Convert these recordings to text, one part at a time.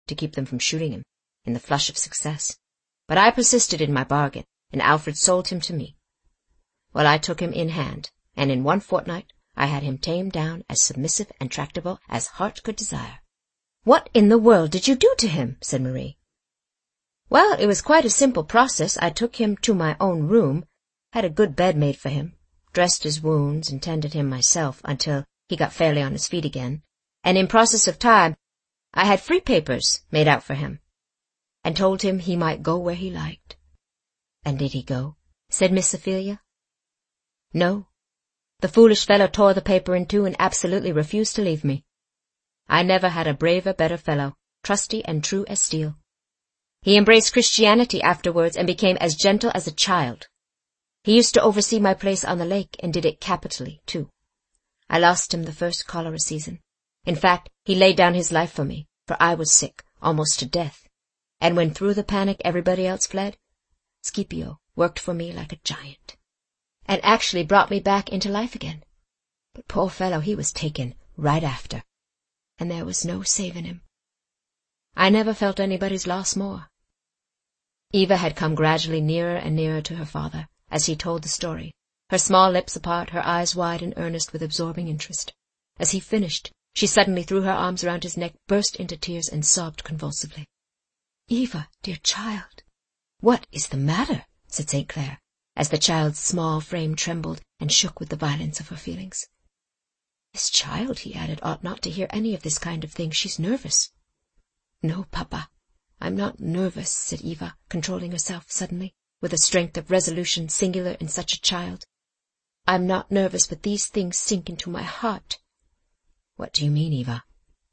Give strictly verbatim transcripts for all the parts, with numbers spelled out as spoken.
to keep them from shooting him, in the flush of success. But I persisted in my bargain, and Alfred sold him to me. Well, I took him in hand, and in one fortnight I had him tamed down as submissive and tractable as heart could desire. "What in the world did you do to him?" said Marie. "Well, it was quite a simple process. I took him to my own room, had a good bed made for him, dressed his wounds, and tended him myself until he got fairly on his feet again, and in process of time I had free papers made out for him, and told him he might go where he liked." "And did he go?" said Miss Ophelia. "No. The foolish fellow tore the paper in two and absolutely refused to leave me. I never had a braver, better fellow, trusty and true as steel. He embraced Christianity afterwards and became as gentle as a child. He used to oversee my place on the lake, and did it capitally, too. I lost him the first cholera season. In fact, he laid down his life for me, for I was sick, almost to death, and when through the panic everybody else fled, Scipio worked for me like a giant, and actually brought me back into life again. But poor fellow, he was taken right after, and there was no saving him. I never felt anybody's loss more." Eva had come gradually nearer and nearer to her father, as he told the story, her small lips apart, her eyes wide and earnest with absorbing interest. As he finished, she suddenly threw her arms around his neck, burst into tears, and sobbed convulsively. "Eva, dear child, what is the matter?" said Saint Clair, as the child's small frame trembled and shook with the violence of her feelings. "This child," he added, "ought not to hear any of this kind of thing. She's nervous." "No, Papa, I'm not nervous," said Eva, controlling herself suddenly, with a strength of resolution singular in such a child. "I'm not nervous, but these things sink into my heart." "What do you mean, Eva?"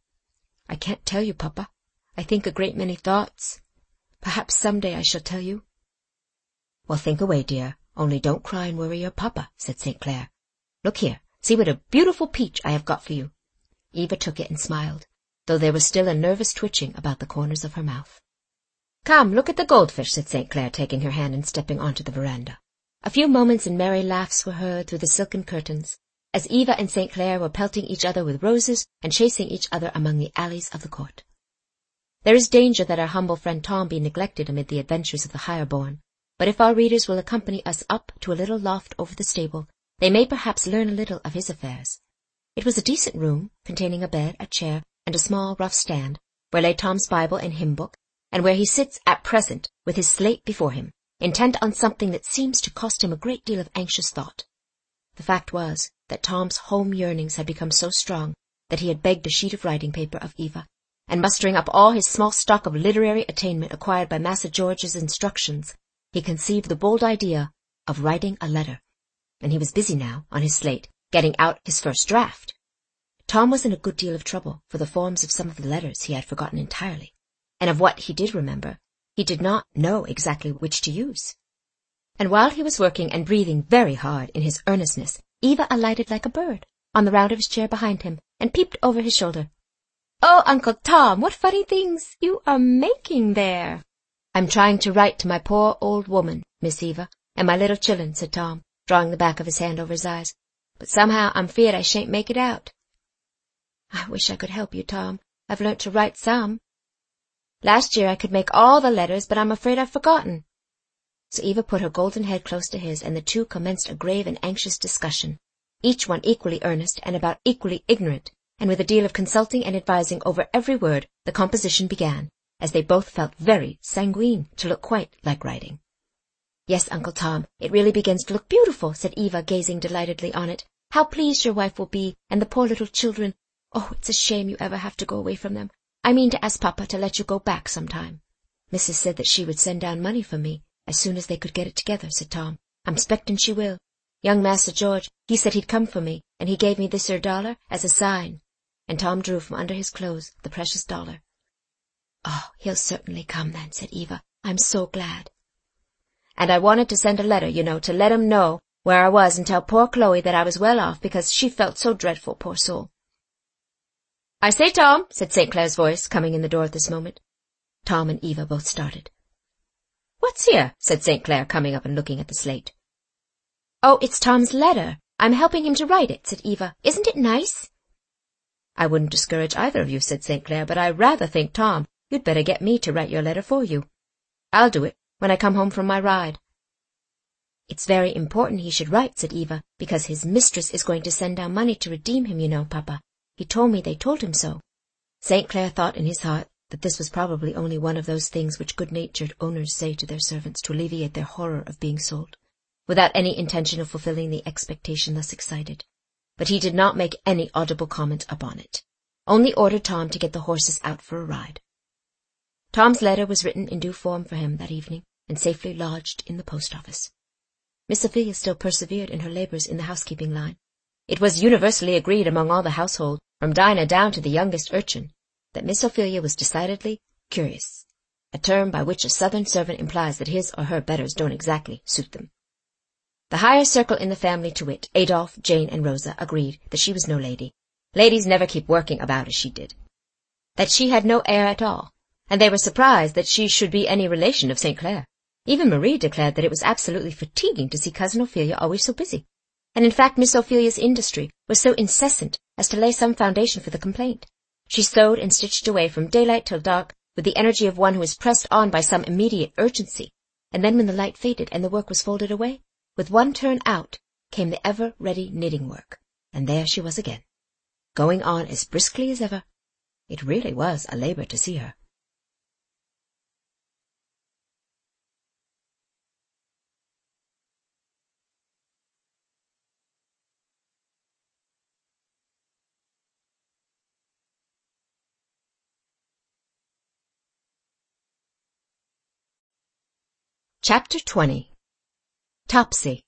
"I can't tell you, Papa. I think a great many thoughts. Perhaps some day I shall tell you." "Well, think away, dear, only don't cry and worry your Papa," said Saint Clair. "Look here, see what a beautiful peach I have got for you." Eva took it and smiled, though there was still a nervous twitching about the corners of her mouth. "Come, look at the goldfish," said Saint Clair, taking her hand and stepping onto the veranda. A few moments and merry laughs were heard through the silken curtains, as Eva and Saint Clair were pelting each other with roses and chasing each other among the alleys of the court. There is danger that our humble friend Tom be neglected amid the adventures of the higher born, but if our readers will accompany us up to a little loft over the stable, they may perhaps learn a little of his affairs. It was a decent room, containing a bed, a chair, and a small rough stand, where lay Tom's Bible and hymn book, and where he sits at present with his slate before him, intent on something that seems to cost him a great deal of anxious thought. The fact was that Tom's home yearnings had become so strong that he had begged a sheet of writing paper of Eva, and mustering up all his small stock of literary attainment acquired by Massa George's instructions, he conceived the bold idea of writing a letter, and he was busy now, on his slate, getting out his first draft. Tom was in a good deal of trouble, for the forms of some of the letters he had forgotten entirely, and of what he did remember, he did not know exactly which to use. And while he was working and breathing very hard in his earnestness, Eva alighted like a bird on the round of his chair behind him, and peeped over his shoulder. "Oh, Uncle Tom, what funny things you are making there!" "I'm trying to write to my poor old woman, Miss Eva, and my little children," said Tom, drawing the back of his hand over his eyes. "But somehow I'm feared I shan't make it out." "I wish I could help you, Tom. I've learnt to write some. Last year I could make all the letters, but I'm afraid I've forgotten." So Eva put her golden head close to his, and the two commenced a grave and anxious discussion, each one equally earnest and about equally ignorant, and with a deal of consulting and advising over every word, the composition began, as they both felt very sanguine to look quite like writing. "Yes, Uncle Tom, it really begins to look beautiful," said Eva, gazing delightedly on it. "How pleased your wife will be, and the poor little children. Oh, it's a shame you ever have to go away from them. I mean to ask Papa to let you go back sometime." "Missus said that she would send down money for me as soon as they could get it together," said Tom. "I'm 'spectin' she will. Young Master George, he said he'd come for me, and he gave me this here dollar as a sign." And Tom drew from under his clothes the precious dollar. "Oh, he'll certainly come then," said Eva. "I'm so glad." "And I wanted to send a letter, you know, to let him know where I was and tell poor Chloe that I was well off, because she felt so dreadful, poor soul." "I say, Tom," said Saint Clair's voice, coming in the door at this moment. Tom and Eva both started. "What's here?" said Saint Clair, coming up and looking at the slate. "Oh, it's Tom's letter. I'm helping him to write it," said Eva. "Isn't it nice?" "I wouldn't discourage either of you," said Saint Clair, "but I rather think Tom you'd better get me to write your letter for you. I'll do it when I come home from my ride." "It's very important he should write," said Eva, "because his mistress is going to send down money to redeem him, you know, Papa. He told me they told him so." Saint Clair thought in his heart that this was probably only one of those things which good-natured owners say to their servants to alleviate their horror of being sold, without any intention of fulfilling the expectation thus excited. But he did not make any audible comment upon it, only ordered Tom to get the horses out for a ride. Tom's letter was written in due form for him that evening, and safely lodged in the post-office. Miss Ophelia still persevered in her labours in the housekeeping line. It was universally agreed among all the household, from Dinah down to the youngest urchin, that Miss Ophelia was decidedly curious, a term by which a southern servant implies that his or her betters don't exactly suit them. The higher circle in the family, to wit, Adolphe, Jane, and Rosa, agreed that she was no lady. Ladies never keep working about as she did. That she had no air at all, and they were surprised that she should be any relation of Saint Clair. Even Marie declared that it was absolutely fatiguing to see Cousin Ophelia always so busy, and in fact Miss Ophelia's industry was so incessant as to lay some foundation for the complaint. She sewed and stitched away from daylight till dark with the energy of one who is pressed on by some immediate urgency, and then when the light faded and the work was folded away, with one turn out came the ever-ready knitting work, and there she was again, going on as briskly as ever. It really was a labour to see her. Chapter twenty. Topsy.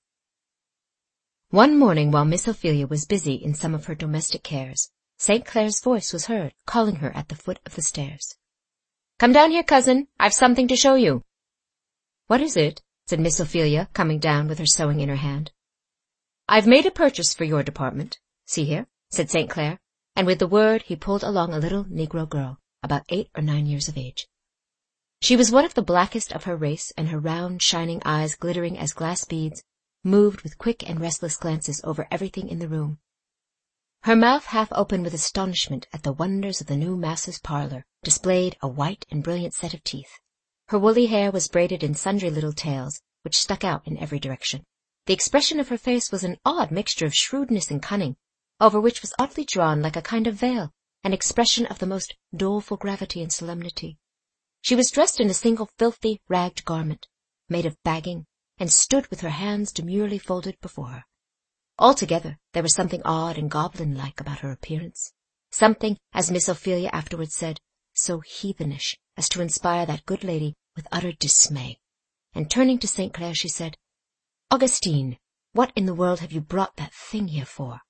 One morning while Miss Ophelia was busy in some of her domestic cares, Saint Clair's voice was heard calling her at the foot of the stairs. "Come down here, cousin. I've something to show you." "What is it?" said Miss Ophelia, coming down with her sewing in her hand. "I've made a purchase for your department. See here," said Saint Clair, and with the word he pulled along a little Negro girl, about eight or nine years of age. She was one of the blackest of her race, and her round, shining eyes, glittering as glass beads, moved with quick and restless glances over everything in the room. Her mouth, half open with astonishment at the wonders of the new Massa's parlour, displayed a white and brilliant set of teeth. Her woolly hair was braided in sundry little tails, which stuck out in every direction. The expression of her face was an odd mixture of shrewdness and cunning, over which was oddly drawn, like a kind of veil, an expression of the most doleful gravity and solemnity. She was dressed in a single filthy, ragged garment, made of bagging, and stood with her hands demurely folded before her. Altogether, there was something odd and goblin-like about her appearance, something, as Miss Ophelia afterwards said, so heathenish as to inspire that good lady with utter dismay. And turning to Saint Clair, she said, "Augustine, what in the world have you brought that thing here for?"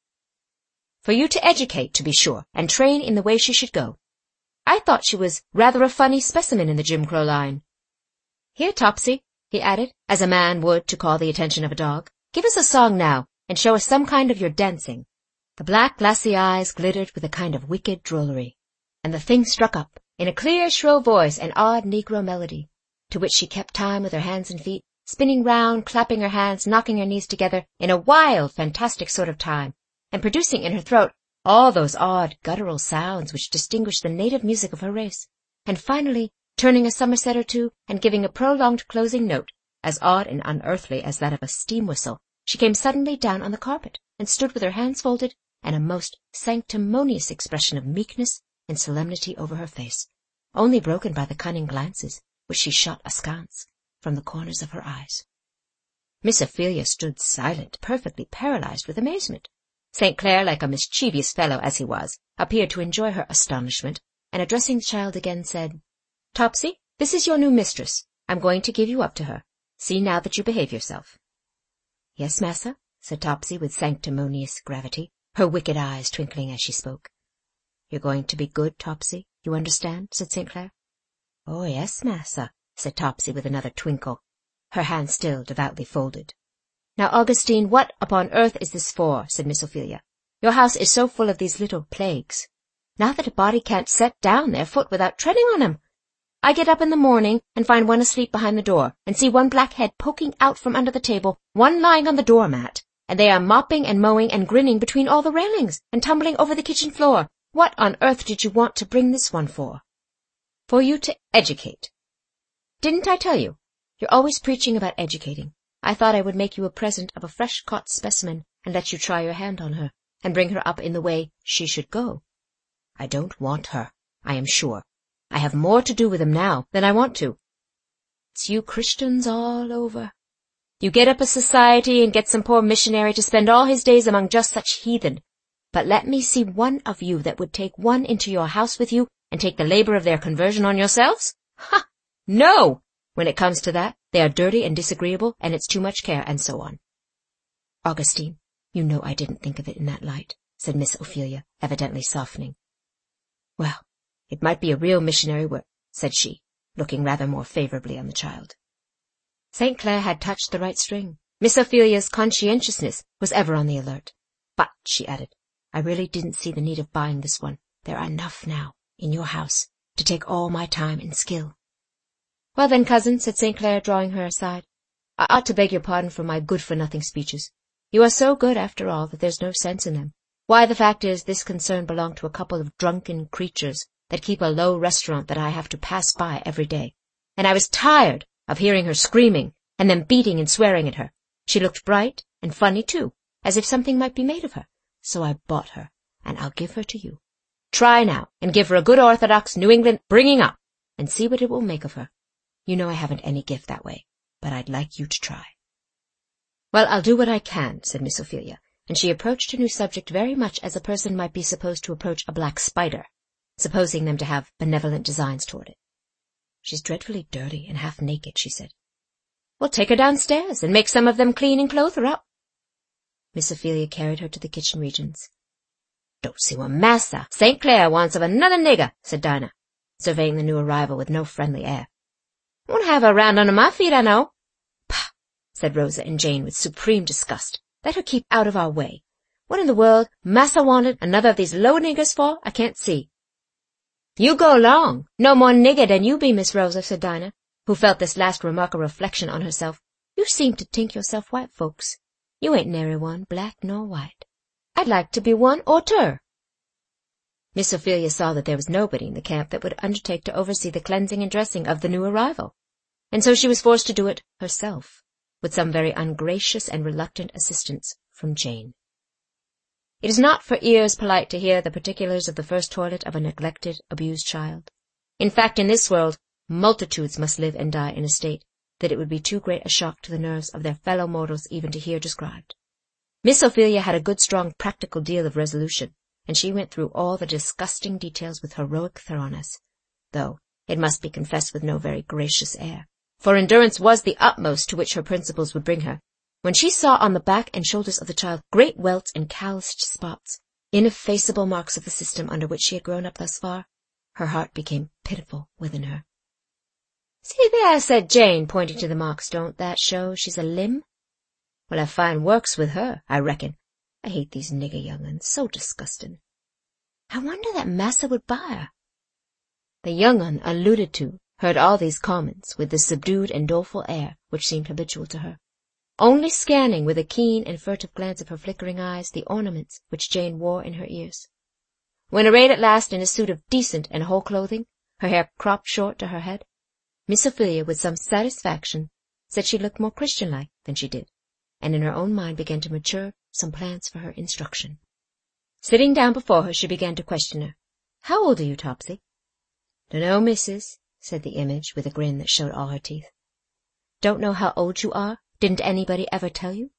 "For you to educate, to be sure, and train in the way she should go. I thought she was rather a funny specimen in the Jim Crow line. Here, Topsy," he added, as a man would to call the attention of a dog, "give us a song now, and show us some kind of your dancing." The black glassy eyes glittered with a kind of wicked drollery, and the thing struck up, in a clear, shrill voice, an odd Negro melody, to which she kept time with her hands and feet, spinning round, clapping her hands, knocking her knees together, in a wild, fantastic sort of time, and producing in her throat all those odd, guttural sounds which distinguish the native music of her race, and finally, turning a somerset or two, and giving a prolonged closing note, as odd and unearthly as that of a steam whistle, she came suddenly down on the carpet, and stood with her hands folded, and a most sanctimonious expression of meekness and solemnity over her face, only broken by the cunning glances which she shot askance from the corners of her eyes. Miss Ophelia stood silent, perfectly paralyzed with amazement. Saint Clair, like a mischievous fellow as he was, appeared to enjoy her astonishment, and addressing the child again, said, "Topsy, this is your new mistress. I'm going to give you up to her. See now that you behave yourself." "Yes, massa," said Topsy with sanctimonious gravity, her wicked eyes twinkling as she spoke. "You're going to be good, Topsy, you understand?" said Saint Clair. "Oh, yes, massa," said Topsy with another twinkle, her hands still devoutly folded. "Now, Augustine, what upon earth is this for?" said Miss Ophelia. "Your house is so full of these little plagues. Now that a body can't set down their foot without treading on 'em. I get up in the morning and find one asleep behind the door, and see one black head poking out from under the table, one lying on the doormat, and they are mopping and mowing and grinning between all the railings, and tumbling over the kitchen floor. What on earth did you want to bring this one for?" For you to educate. Didn't I tell you? You're always preaching about educating. I thought I would make you a present of a fresh-caught specimen and let you try your hand on her, and bring her up in the way she should go. I don't want her, I am sure. I have more to do with them now than I want to. It's you Christians all over. You get up a society and get some poor missionary to spend all his days among just such heathen. But let me see one of you that would take one into your house with you and take the labor of their conversion on yourselves? Ha! No! When it comes to that, they are dirty and disagreeable, and it's too much care, and so on. Augustine, you know I didn't think of it in that light, said Miss Ophelia, evidently softening. Well, it might be a real missionary work, said she, looking rather more favorably on the child. Saint Clair had touched the right string. Miss Ophelia's conscientiousness was ever on the alert. But, she added, I really didn't see the need of buying this one. There are enough now, in your house, to take all my time and skill. Well then, cousin, said Saint Clair, drawing her aside, I ought to beg your pardon for my good-for-nothing speeches. You are so good, after all, that there's no sense in them. Why, the fact is, this concern belonged to a couple of drunken creatures that keep a low restaurant that I have to pass by every day. And I was tired of hearing her screaming, and then beating and swearing at her. She looked bright and funny, too, as if something might be made of her. So I bought her, and I'll give her to you. Try now, and give her a good orthodox New England bringing up, and see what it will make of her. You know I haven't any gift that way, but I'd like you to try. Well, I'll do what I can, said Miss Ophelia, and she approached her new subject very much as a person might be supposed to approach a black spider, supposing them to have benevolent designs toward it. She's dreadfully dirty and half naked, she said. Well, take her downstairs and make some of them clean and clothe her up. Miss Ophelia carried her to the kitchen regions. Don't see what Massa Saint Clair wants of another nigger, said Dinah, surveying the new arrival with no friendly air. Won't have her round under my feet, I know. Pah, said Rosa and Jane with supreme disgust. Let her keep out of our way. What in the world Massa wanted another of these low niggers for, I can't see. You go along. No more nigger than you be, Miss Rosa, said Dinah, who felt this last remark a reflection on herself. You seem to think yourself white folks. You ain't nary one, black nor white. I'd like to be one or ter. Miss Ophelia saw that there was nobody in the camp that would undertake to oversee the cleansing and dressing of the new arrival, and so she was forced to do it herself, with some very ungracious and reluctant assistance from Jane. It is not for ears polite to hear the particulars of the first toilet of a neglected, abused child. In fact, in this world, multitudes must live and die in a state that it would be too great a shock to the nerves of their fellow mortals even to hear described. Miss Ophelia had a good, strong, practical deal of resolution, and she went through all the disgusting details with heroic thoroughness, though, it must be confessed, with no very gracious air, for endurance was the utmost to which her principles would bring her. When she saw on the back and shoulders of the child great welts and calloused spots, ineffaceable marks of the system under which she had grown up thus far, her heart became pitiful within her. See there, said Jane, pointing to the marks, don't that show she's a limb? Well, I find works with her, I reckon. I hate these nigger young-uns, so disgusting. I wonder that Massa would buy her. The young-un alluded to heard all these comments with the subdued and doleful air which seemed habitual to her, only scanning with a keen and furtive glance of her flickering eyes the ornaments which Jane wore in her ears. When arrayed at last in a suit of decent and whole clothing, her hair cropped short to her head, Miss Ophelia, with some satisfaction, said she looked more Christian-like than she did, and in her own mind began to mature some plans for her instruction. Sitting down before her, she began to question her. How old are you, Topsy? Dunno, missus, said the image, with a grin that showed all her teeth. Don't know how old you are? Didn't anybody ever tell you?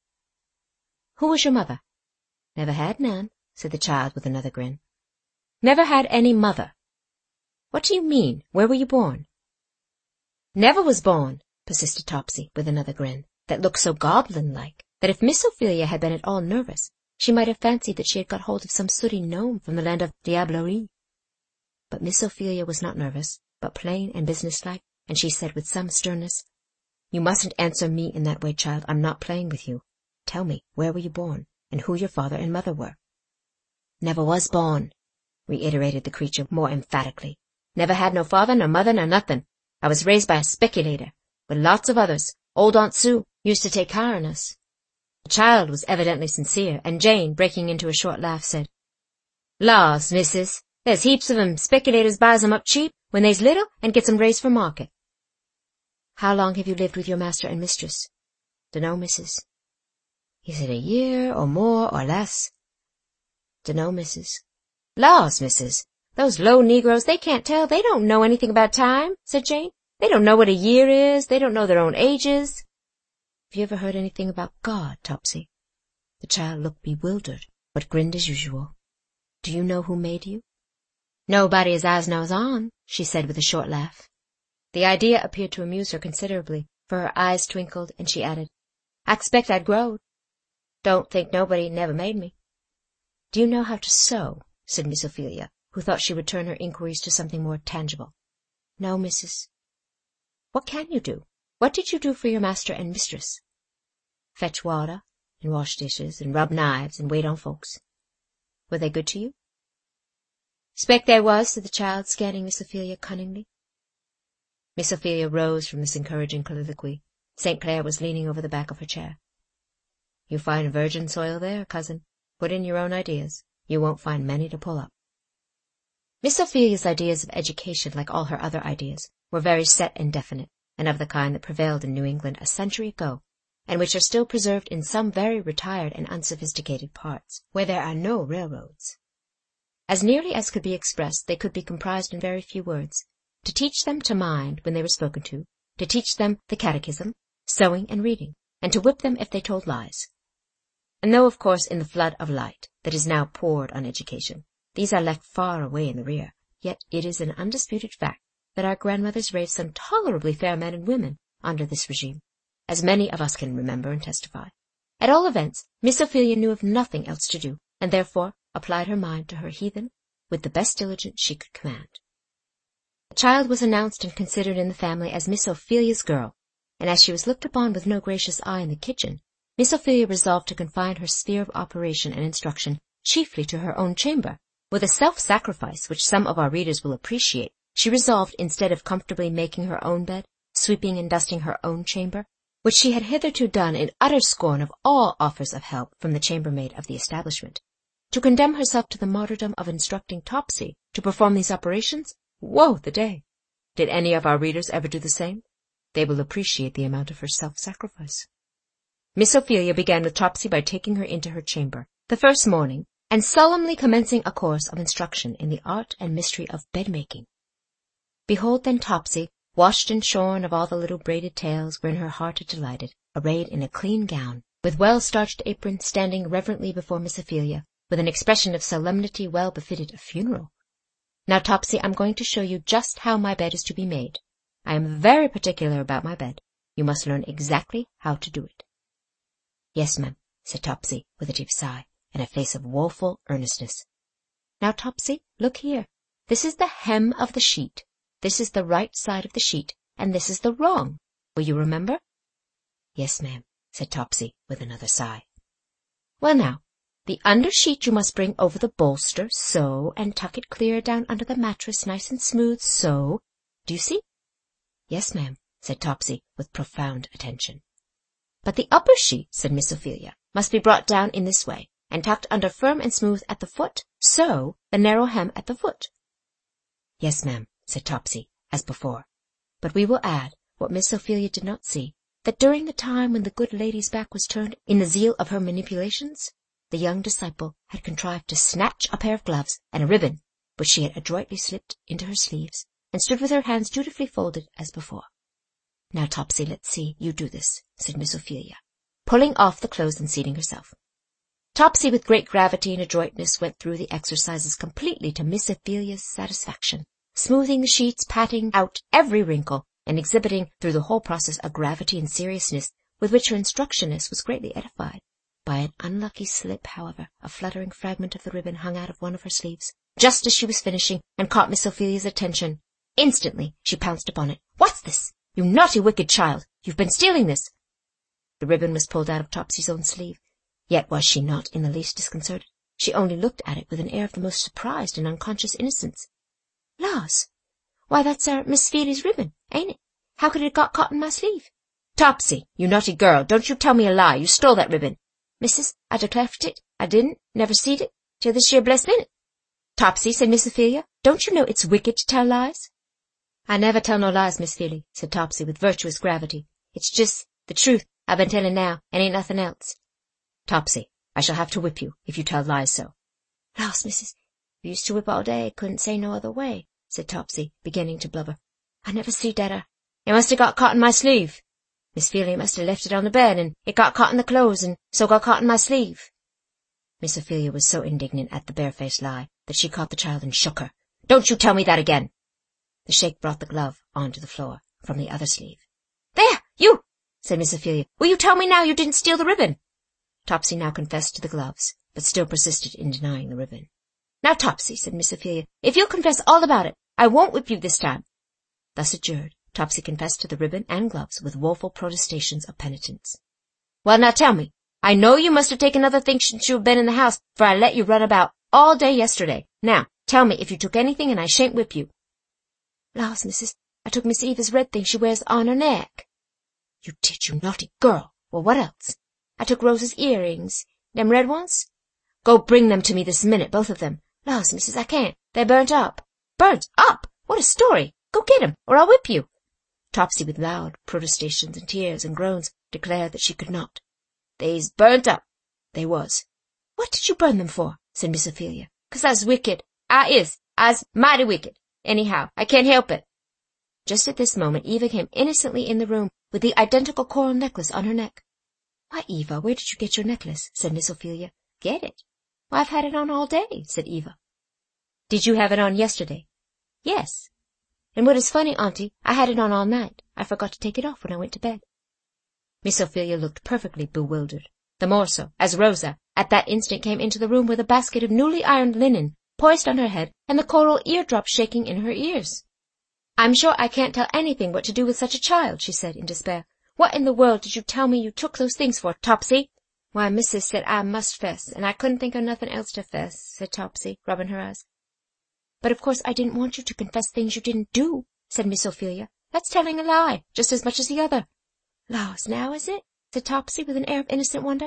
Who was your mother? Never had none, said the child with another grin. Never had any mother. What do you mean? Where were you born? Never was born, persisted Topsy, with another grin that looked so goblin-like that if Miss Ophelia had been at all nervous, she might have fancied that she had got hold of some sooty gnome from the land of Diablerie. But Miss Ophelia was not nervous, but plain and businesslike, and she said with some sternness, You mustn't answer me in that way, child. I'm not playing with you. Tell me, where were you born, and who your father and mother were? Never was born, reiterated the creature more emphatically. Never had no father, nor mother, nor nothing. I was raised by a speculator, with lots of others. Old Aunt Sue used to take care on us. The child was evidently sincere, and Jane, breaking into a short laugh, said, Laws, missus, There's heaps of 'em. Speculators buys 'em up cheap when they's little and gets 'em raised for market. How long have you lived with your master and mistress? Dunno, missus. Is it a year, or more, or less? Dunno, missus. Laws, missus, those low negroes, they can't tell. They don't know anything about time, said Jane. They don't know what a year is. They don't know their own ages. Have you ever heard anything about God, Topsy? The child looked bewildered, but grinned as usual. Do you know who made you? Nobody as I knows on, she said with a short laugh. The idea appeared to amuse her considerably, for her eyes twinkled, and she added, I expect I'd growed. Don't think nobody never made me. Do you know how to sew? Said Miss Ophelia, who thought she would turn her inquiries to something more tangible. No, missus. What can you do? What did you do for your master and mistress? Fetch water, and wash dishes, and rub knives, and wait on folks. Were they good to you? S'pect they was, said the child, scanning Miss Ophelia cunningly. Miss Ophelia rose from this encouraging colloquy. Saint Clair was leaning over the back of her chair. You find virgin soil there, cousin. Put in your own ideas. You won't find many to pull up. Miss Ophelia's ideas of education, like all her other ideas, were very set and definite, and of the kind that prevailed in New England a century ago, and which are still preserved in some very retired and unsophisticated parts, where there are no railroads. As nearly as could be expressed, they could be comprised in very few words. To teach them to mind when they were spoken to, to teach them the catechism, sewing and reading, and to whip them if they told lies. And though, of course, in the flood of light that is now poured on education, these are left far away in the rear, yet it is an undisputed fact that our grandmothers raised some tolerably fair men and women under this regime, as many of us can remember and testify. At all events, Miss Ophelia knew of nothing else to do, and therefore applied her mind to her heathen with the best diligence she could command. The child was announced and considered in the family as Miss Ophelia's girl, and as she was looked upon with no gracious eye in the kitchen, Miss Ophelia resolved to confine her sphere of operation and instruction chiefly to her own chamber. With a self-sacrifice which some of our readers will appreciate, she resolved, instead of comfortably making her own bed, sweeping and dusting her own chamber, which she had hitherto done in utter scorn of all offers of help from the chambermaid of the establishment, to condemn herself to the martyrdom of instructing Topsy to perform these operations. Woe the day! Did any of our readers ever do the same? They will appreciate the amount of her self-sacrifice. Miss Ophelia began with Topsy by taking her into her chamber the first morning, and solemnly commencing a course of instruction in the art and mystery of bed-making. Behold then Topsy, washed and shorn of all the little braided tails wherein her heart had delighted, arrayed in a clean gown, with well-starched apron, standing reverently before Miss Ophelia, with an expression of solemnity well befitted a funeral. Now, Topsy, I'm going to show you just how my bed is to be made. I am very particular about my bed. You must learn exactly how to do it. Yes, ma'am, said Topsy, with a deep sigh, and a face of woeful earnestness. Now, Topsy, look here. This is the hem of the sheet. This is the right side of the sheet, and this is the wrong. Will you remember? Yes, ma'am, said Topsy, with another sigh. Well, now, the under sheet you must bring over the bolster, so, and tuck it clear down under the mattress, nice and smooth, so. Do you see? Yes, ma'am, said Topsy, with profound attention. But the upper sheet, said Miss Ophelia, must be brought down in this way, and tucked under firm and smooth at the foot, so, the narrow hem at the foot. Yes, ma'am, said Topsy, as before. But we will add, what Miss Ophelia did not see, that during the time when the good lady's back was turned in the zeal of her manipulations, the young disciple had contrived to snatch a pair of gloves and a ribbon, which she had adroitly slipped into her sleeves, and stood with her hands dutifully folded as before. Now, Topsy, let's see you do this, said Miss Ophelia, pulling off the clothes and seating herself. Topsy, with great gravity and adroitness, went through the exercises completely to Miss Ophelia's satisfaction, smoothing the sheets, patting out every wrinkle, and exhibiting through the whole process a gravity and seriousness with which her instructionist was greatly edified. By an unlucky slip, however, a fluttering fragment of the ribbon hung out of one of her sleeves, just as she was finishing, and caught Miss Ophelia's attention. Instantly she pounced upon it. What's this? You naughty, wicked child! You've been stealing this! The ribbon was pulled out of Topsy's own sleeve. Yet was she not in the least disconcerted. She only looked at it with an air of the most surprised and unconscious innocence. Laws! Why, that's our Miss Feely's ribbon, ain't it? How could it have got caught in my sleeve? Topsy, you naughty girl, don't you tell me a lie. You stole that ribbon. Missus, I declare for it, I didn't, never seed it, till this year blessed minute. Topsy, said Miss Ophelia, don't you know it's wicked to tell lies? I never tell no lies, Miss Philly, said Topsy with virtuous gravity. It's just the truth I've been telling now, and ain't nothing else. Topsy, I shall have to whip you if you tell lies so. Laws, missus, you used to whip all day, couldn't say no other way, said Topsy, beginning to blubber. I never see that. It must have got caught in my sleeve. Miss Philly must have left it on the bed, and it got caught in the clothes, and so got caught in my sleeve. Miss Ophelia was so indignant at the barefaced lie that she caught the child and shook her. Don't you tell me that again. The shake brought the glove onto the floor from the other sleeve. There, you, said Miss Ophelia. Will you tell me now you didn't steal the ribbon? Topsy now confessed to the gloves, but still persisted in denying the ribbon. Now, Topsy, said Miss Ophelia, if you'll confess all about it, I won't whip you this time. Thus adjured, Topsy confessed to the ribbon and gloves with woeful protestations of penitence. Well, now tell me. I know you must have taken other things since you have been in the house, for I let you run about all day yesterday. Now, tell me if you took anything, and I shan't whip you. Laws, missus, I took Miss Eva's red thing she wears on her neck. You did, you naughty girl. Well, what else? I took Rosa's earrings. Them red ones? Go bring them to me this minute, both of them. Laws, missus, I can't. They're burnt up. Burnt up? What a story! Go get 'em, or I'll whip you. Topsy, with loud protestations and tears and groans, declared that she could not. They's burnt up. They was. What did you burn them for? Said Miss Ophelia. 'Cause I's wicked. I is. I's mighty wicked. Anyhow, I can't help it. Just at this moment, Eva came innocently in the room with the identical coral necklace on her neck. Why, Eva, where did you get your necklace? Said Miss Ophelia. Get it? Why, I've had it on all day, said Eva. Did you have it on yesterday? Yes. And what is funny, Auntie, I had it on all night. I forgot to take it off when I went to bed. Miss Ophelia looked perfectly bewildered, the more so as Rosa at that instant came into the room with a basket of newly ironed linen poised on her head and the coral eardrops shaking in her ears. I'm sure I can't tell anything what to do with such a child, she said in despair. What in the world did you tell me you took those things for, Topsy? Why, missus said I must fess, and I couldn't think of nothing else to fess, said Topsy, rubbing her eyes. But of course I didn't want you to confess things you didn't do, said Miss Ophelia. That's telling a lie, just as much as the other. Laws, now is it? Said Topsy with an air of innocent wonder.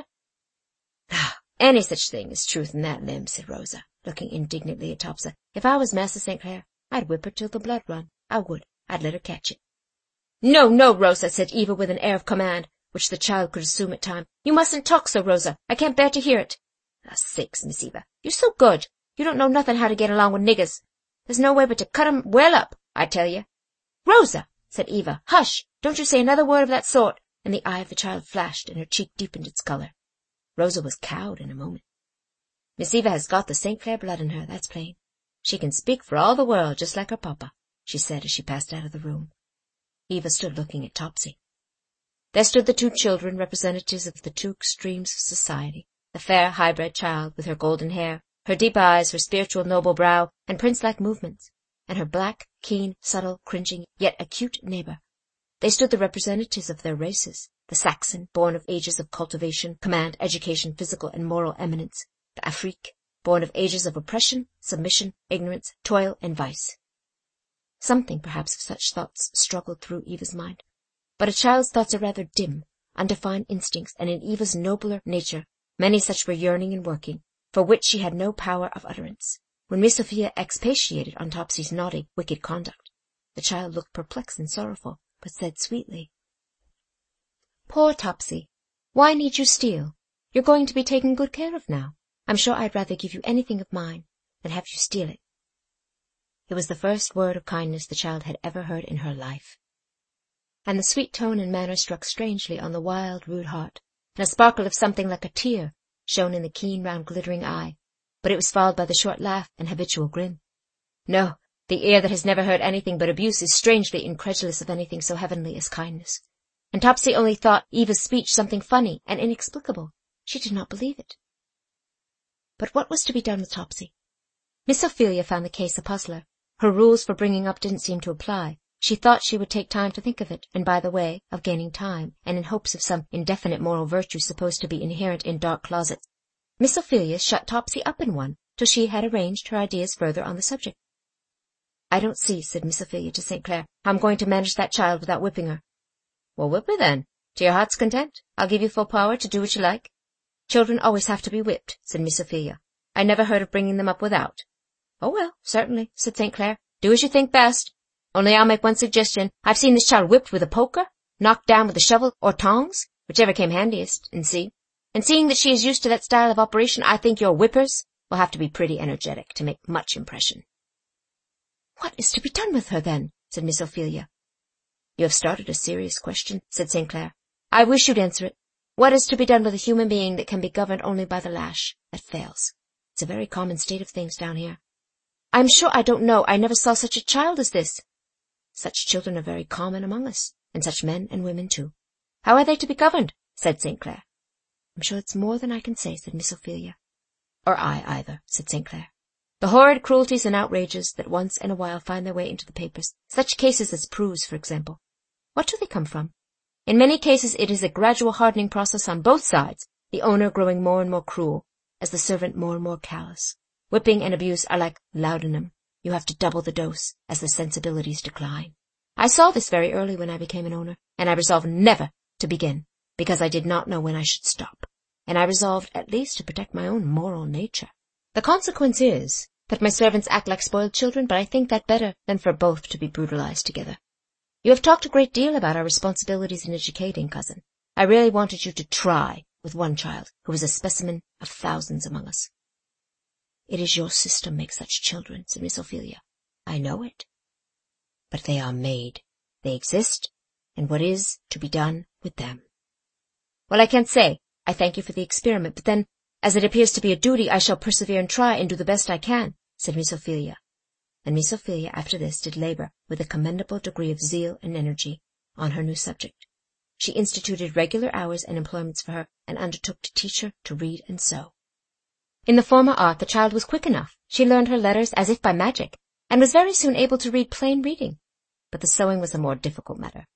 Ah, any such thing as truth in that limb, said Rosa, looking indignantly at Topsy. If I was Master Saint Clair, I'd whip her till the blood run. I would. I'd let her catch it. No, no, Rosa, said Eva with an air of command, which the child could assume at times. You mustn't talk so, Rosa. I can't bear to hear it. Ah, sakes, Miss Eva, you're so good. You don't know nothing how to get along with niggers. There's no way but to cut 'em well up, I tell you. Rosa, said Eva, hush, don't you say another word of that sort. And the eye of the child flashed, and her cheek deepened its color. Rosa was cowed in a moment. Miss Eva has got the Saint Clair blood in her, that's plain. She can speak for all the world just like her papa, she said as she passed out of the room. Eva stood looking at Topsy. There stood the two children, representatives of the two extremes of society, the fair high-bred child with her golden hair, her deep eyes, her spiritual noble brow, and prince-like movements, and her black, keen, subtle, cringing, yet acute neighbor. They stood the representatives of their races, the Saxon, born of ages of cultivation, command, education, physical and moral eminence, the Afrique, born of ages of oppression, submission, ignorance, toil, and vice. Something, perhaps, of such thoughts struggled through Eva's mind. But a child's thoughts are rather dim, undefined instincts, and in Eva's nobler nature many such were yearning and working, for which she had no power of utterance. When Miss Sophia expatiated on Topsy's naughty, wicked conduct, the child looked perplexed and sorrowful, but said sweetly, Poor Topsy, why need you steal? You're going to be taken good care of now. I'm sure I'd rather give you anything of mine than have you steal it. It was the first word of kindness the child had ever heard in her life. And the sweet tone and manner struck strangely on the wild, rude heart, and a sparkle of something like a tear shone in the keen, round, glittering eye, but it was followed by the short laugh and habitual grin. No, the ear that has never heard anything but abuse is strangely incredulous of anything so heavenly as kindness. And Topsy only thought Eva's speech something funny and inexplicable. She did not believe it. But what was to be done with Topsy? Miss Ophelia found the case a puzzler. Her rules for bringing up didn't seem to apply. She thought she would take time to think of it, and by the way of gaining time, and in hopes of some indefinite moral virtue supposed to be inherent in dark closets, Miss Ophelia shut Topsy up in one till she had arranged her ideas further on the subject. I don't see, said Miss Ophelia to Saint Clair, how I'm going to manage that child without whipping her. Well, whip her then, to your heart's content. I'll give you full power to do what you like. Children always have to be whipped, said Miss Ophelia. I never heard of bringing them up without. "Oh, well, certainly," said Saint Clair. "Do as you think best. Only I'll make one suggestion. I've seen this child whipped with a poker, knocked down with a shovel or tongs, whichever came handiest, and see. And seeing that she is used to that style of operation, I think your whippers will have to be pretty energetic to make much impression." "What is to be done with her, then?" said Miss Ophelia. "You have started a serious question," said Saint Clair. "I wish you'd answer it. What is to be done with a human being that can be governed only by the lash? That fails. It's a very common state of things down here." "I'm sure I don't know. I never saw such a child as this." "Such children are very common among us, and such men and women too." "How are they to be governed?" said Saint Clair. "I'm sure it's more than I can say," said Miss Ophelia. "Or I either," said Saint Clair. "The horrid cruelties and outrages that once in a while find their way into the papers, such cases as Prue's, for example, what do they come from? In many cases it is a gradual hardening process on both sides, the owner growing more and more cruel, as the servant more and more callous. Whipping and abuse are like laudanum. You have to double the dose as the sensibilities decline. I saw this very early when I became an owner, and I resolved never to begin, because I did not know when I should stop, and I resolved at least to protect my own moral nature. The consequence is that my servants act like spoiled children, but I think that better than for both to be brutalized together. You have talked a great deal about our responsibilities in educating, cousin. I really wanted you to try with one child who is a specimen of thousands among us." "It is your system makes such children," said Miss Ophelia. "I know it. But they are made. They exist, and what is to be done with them?" "Well, I can't say. I thank you for the experiment, but then, as it appears to be a duty, I shall persevere and try and do the best I can," said Miss Ophelia. And Miss Ophelia, after this, did labor with a commendable degree of zeal and energy on her new subject. She instituted regular hours and employments for her, and undertook to teach her to read and sew. In the former art the child was quick enough. She learned her letters as if by magic, and was very soon able to read plain reading. But the sewing was a more difficult matter.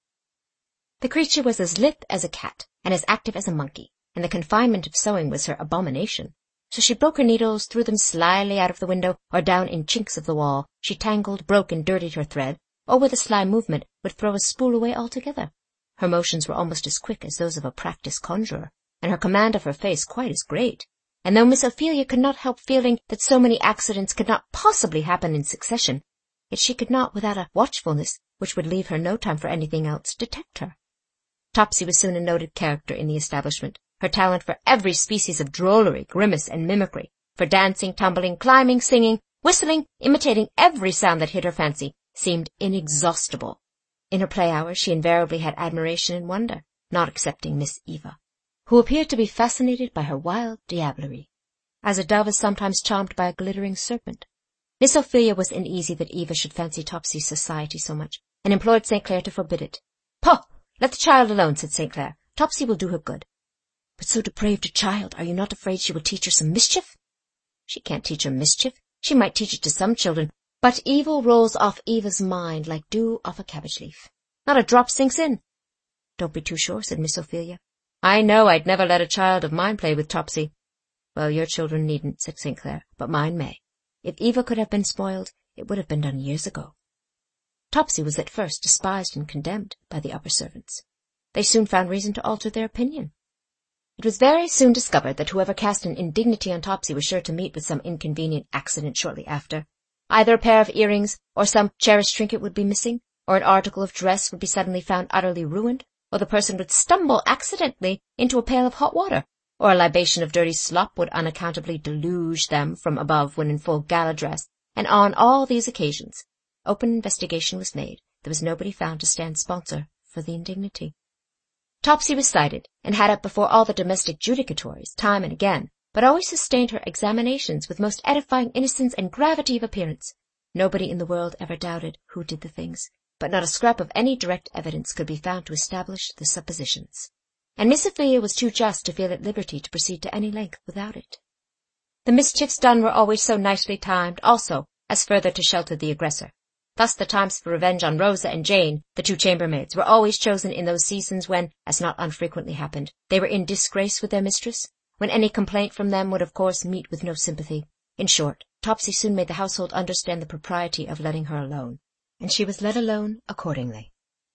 The creature was as lithe as a cat, and as active as a monkey, and the confinement of sewing was her abomination. So she broke her needles, threw them slyly out of the window, or down in chinks of the wall. She tangled, broke, and dirtied her thread, or with a sly movement would throw a spool away altogether. Her motions were almost as quick as those of a practised conjurer, and her command of her face quite as great. And though Miss Ophelia could not help feeling that so many accidents could not possibly happen in succession, yet she could not, without a watchfulness which would leave her no time for anything else, detect her. Topsy was soon a noted character in the establishment. Her talent for every species of drollery, grimace, and mimicry, for dancing, tumbling, climbing, singing, whistling, imitating every sound that hit her fancy, seemed inexhaustible. In her play hours she invariably had admiration and wonder, not excepting Miss Eva, who appeared to be fascinated by her wild diablerie, as a dove is sometimes charmed by a glittering serpent. Miss Ophelia was uneasy that Eva should fancy Topsy's society so much, and implored Saint Clair to forbid it. "Poh! Let the child alone," said Saint Clair. "Topsy will do her good." "But so depraved a child, are you not afraid she will teach her some mischief?" "She can't teach her mischief. She might teach it to some children, but evil rolls off Eva's mind like dew off a cabbage leaf. Not a drop sinks in." "Don't be too sure," said Miss Ophelia. "I know I'd never let a child of mine play with Topsy." "Well, your children needn't," said Saint Clair, "but mine may. If Eva could have been spoiled, it would have been done years ago." Topsy was at first despised and condemned by the upper servants. They soon found reason to alter their opinion. It was very soon discovered that whoever cast an indignity on Topsy was sure to meet with some inconvenient accident shortly after. Either a pair of earrings or some cherished trinket would be missing, or an article of dress would be suddenly found utterly ruined, or the person would stumble accidentally into a pail of hot water, or a libation of dirty slop would unaccountably deluge them from above when in full gala dress, and on all these occasions open investigation was made. There was nobody found to stand sponsor for the indignity. Topsy was cited, and had up before all the domestic judicatories, time and again, but always sustained her examinations with most edifying innocence and gravity of appearance. Nobody in the world ever doubted who did the things, but not a scrap of any direct evidence could be found to establish the suppositions. And Miss Ophelia was too just to feel at liberty to proceed to any length without it. The mischiefs done were always so nicely timed, also, as further to shelter the aggressor. Thus the times for revenge on Rosa and Jane, the two chambermaids, were always chosen in those seasons when, as not unfrequently happened, they were in disgrace with their mistress, when any complaint from them would of course meet with no sympathy. In short, Topsy soon made the household understand the propriety of letting her alone, and she was let alone accordingly.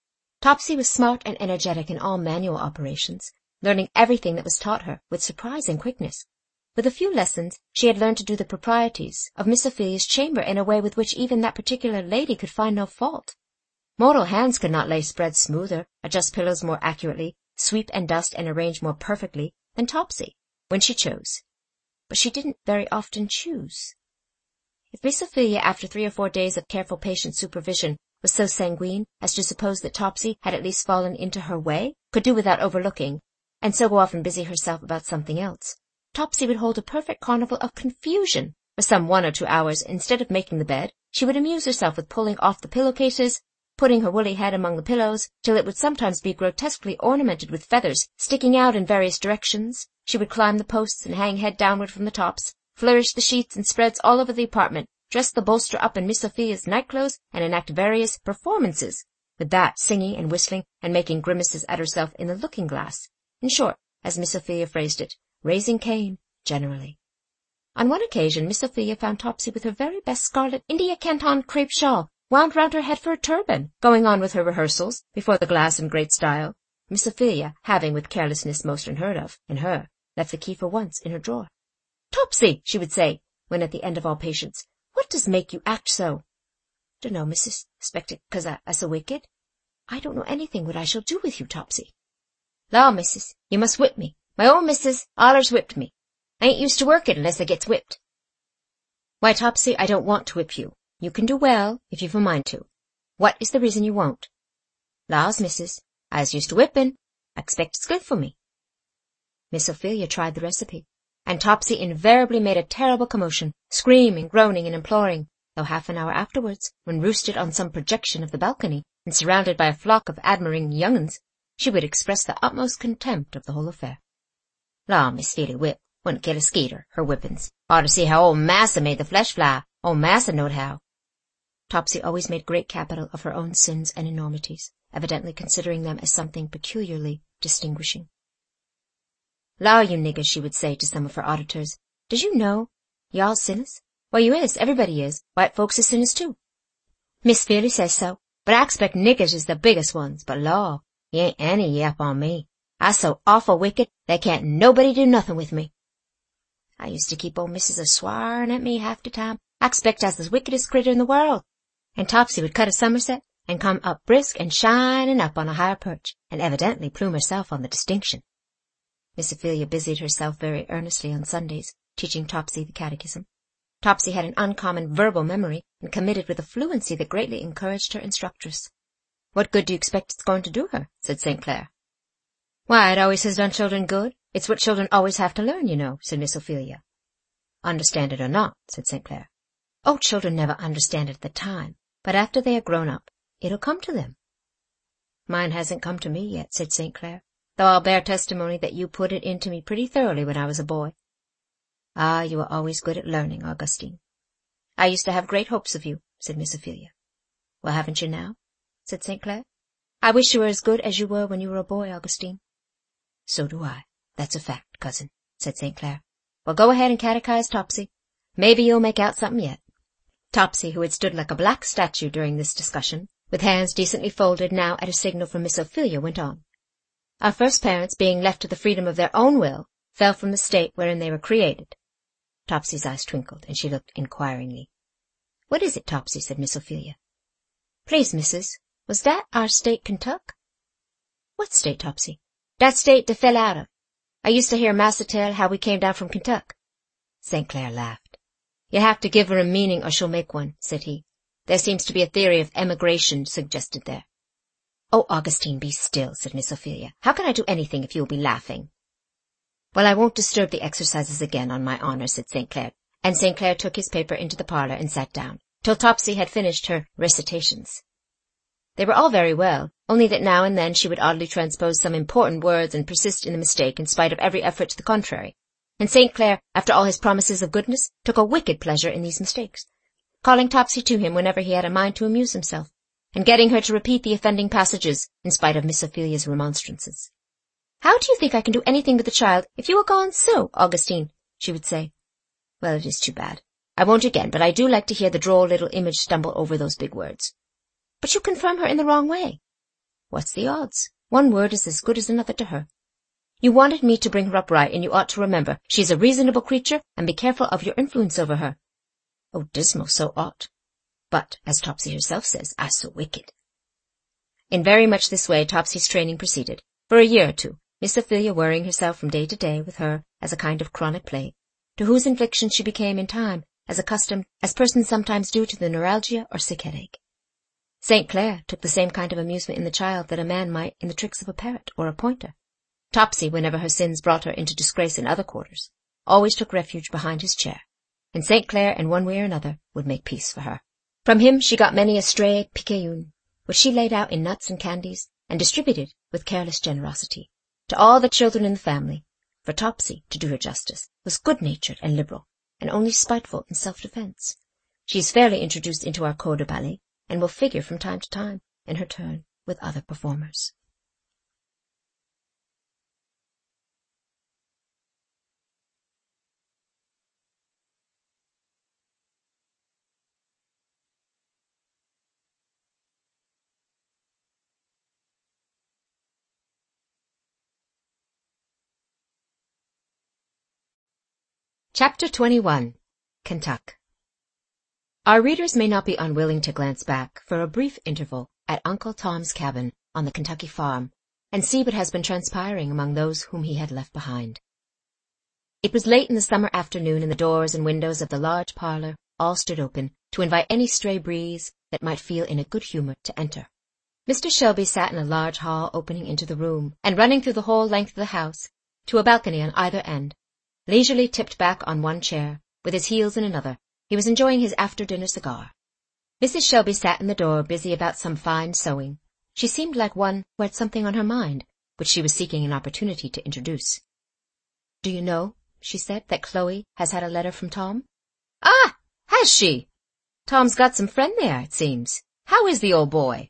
Topsy was smart and energetic in all manual operations, learning everything that was taught her with surprising quickness. With a few lessons, she had learned to do the proprieties of Miss Ophelia's chamber in a way with which even that particular lady could find no fault. Mortal hands could not lay spreads smoother, adjust pillows more accurately, sweep and dust and arrange more perfectly than Topsy, when she chose. But she didn't very often choose. If Miss Ophelia, after three or four days of careful patient supervision, was so sanguine as to suppose that Topsy had at least fallen into her way, could do without overlooking, and so go off and busy herself about something else, Topsy would hold a perfect carnival of confusion for some one or two hours. Instead of making the bed, she would amuse herself with pulling off the pillowcases, putting her woolly head among the pillows, till it would sometimes be grotesquely ornamented with feathers sticking out in various directions. She would climb the posts and hang head downward from the tops, flourish the sheets and spreads all over the apartment, dress the bolster up in Miss Ophelia's night-clothes, and enact various performances, with that singing and whistling and making grimaces at herself in the looking-glass. In short, as Miss Ophelia phrased it, raising Cain generally. On one occasion Miss Ophelia found Topsy with her very best scarlet India canton crepe shawl wound round her head for a turban, going on with her rehearsals before the glass in great style, Miss Ophelia having, with carelessness most unheard of in her, left the key for once in her drawer. "Topsy," she would say, when at the end of all patience, "what does make you act so?" "Dunno, missus. Expect it 'cause I, I so wicked." "I don't know anything what I shall do with you, Topsy." "Law, missus, you must whip me. My own missus allers whipped me. I ain't used to working unless I gets whipped." "Why, Topsy, I don't want to whip you. You can do well, if you've a mind to. What is the reason you won't?" "Laws, missus, I's used to whipping. I expect it's good for me." Miss Ophelia tried the recipe, and Topsy invariably made a terrible commotion, screaming, groaning, and imploring, though half an hour afterwards, when roosted on some projection of the balcony, and surrounded by a flock of admiring young uns, she would express the utmost contempt of the whole affair. "Law, Miss Feely whip wouldn't kill a skeeter, her whippings. Ought to see how old Massa made the flesh fly. Old Massa knowed how." Topsy always made great capital of her own sins and enormities, evidently considering them as something peculiarly distinguishing. "Law, you niggers," she would say to some of her auditors, "does you know y'all sinners? Why, you is. Everybody is. White folks is sinners too. Miss Feely says so, but I expect niggers is the biggest ones. But law, you ain't any yap on me. I's so awful wicked, they can't nobody do nothing with me. I used to keep old missus a swarin at me half the time. I expect I's the wickedest critter in the world." And Topsy would cut a somerset and come up brisk and shining up on a higher perch, and evidently plume herself on the distinction. Miss Ophelia busied herself very earnestly on Sundays, teaching Topsy the catechism. Topsy had an uncommon verbal memory, and committed with a fluency that greatly encouraged her instructress. "What good do you expect it's going to do her?" said Saint Clair. "Why, it always has done children good. It's what children always have to learn, you know," said Miss Ophelia. "Understand it or not," said Saint Clair. "Oh, children never understand it at the time, but after they are grown up, it'll come to them." "Mine hasn't come to me yet," said Saint Clair, "though I'll bear testimony that you put it into me pretty thoroughly when I was a boy." "Ah, you were always good at learning, Augustine." "I used to have great hopes of you," said Miss Ophelia. "Well, haven't you now?" said Saint Clair. "I wish you were as good as you were when you were a boy, Augustine." "So do I. That's a fact, cousin," said Saint Clair. "Well, go ahead and catechize Topsy. Maybe you'll make out something yet." Topsy, who had stood like a black statue during this discussion, with hands decently folded now at a signal from Miss Ophelia, went on. "Our first parents, being left to the freedom of their own will, fell from the state wherein they were created." Topsy's eyes twinkled, and she looked inquiringly. "What is it, Topsy?" said Miss Ophelia. "Please, missus, was that our state Kentuck?" "What state, Topsy?" "Dat state they fell out of. I used to hear Massa tell how we came down from Kentuck." Saint Clair laughed. "You'll have to give her a meaning or she'll make one," said he. "There seems to be a theory of emigration suggested there." "Oh, Augustine, be still," said Miss Ophelia. "How can I do anything if you will be laughing?" "Well, I won't disturb the exercises again, on my honor," said Saint Clair, and Saint Clair took his paper into the parlor and sat down, till Topsy had finished her recitations. They were all very well, only that now and then she would oddly transpose some important words and persist in the mistake in spite of every effort to the contrary. And Saint Clair, after all his promises of goodness, took a wicked pleasure in these mistakes, calling Topsy to him whenever he had a mind to amuse himself, and getting her to repeat the offending passages in spite of Miss Ophelia's remonstrances. "How do you think I can do anything with the child if you are gone so, Augustine?" she would say. "Well, it is too bad. I won't again, but I do like to hear the droll little image stumble over those big words." "But you confirm her in the wrong way." "What's the odds? One word is as good as another to her." You wanted me to bring her up right, and you ought to remember she is a reasonable creature, and be careful of your influence over her. Oh, Dismal so ought. But, as Topsy herself says, I so wicked. In very much this way Topsy's training proceeded, for a year or two, Miss Ophelia worrying herself from day to day with her as a kind of chronic plague, to whose infliction she became in time as accustomed as persons sometimes do to the neuralgia or sick headache. Saint Clair took the same kind of amusement in the child that a man might in the tricks of a parrot or a pointer. Topsy, whenever her sins brought her into disgrace in other quarters, always took refuge behind his chair, and Saint Clair in one way or another would make peace for her. From him she got many a stray picayune, which she laid out in nuts and candies, and distributed with careless generosity to all the children in the family, for Topsy, to do her justice, was good-natured and liberal, and only spiteful in self-defence. She is fairly introduced into our corps de ballet, and will figure from time to time, in her turn, with other performers. Chapter twenty-one. Kentuck. Our readers may not be unwilling to glance back for a brief interval at Uncle Tom's cabin on the Kentucky farm and see what has been transpiring among those whom he had left behind. It was late in the summer afternoon, and the doors and windows of the large parlor all stood open to invite any stray breeze that might feel in a good humor to enter. Mister Shelby sat in a large hall opening into the room, and running through the whole length of the house to a balcony on either end, leisurely tipped back on one chair, with his heels in another, he was enjoying his after-dinner cigar. Missus Shelby sat in the door, busy about some fine sewing. She seemed like one who had something on her mind, which she was seeking an opportunity to introduce. "Do you know," she said, "that Chloe has had a letter from Tom?" "Ah, has she? Tom's got some friend there, it seems. How is the old boy?"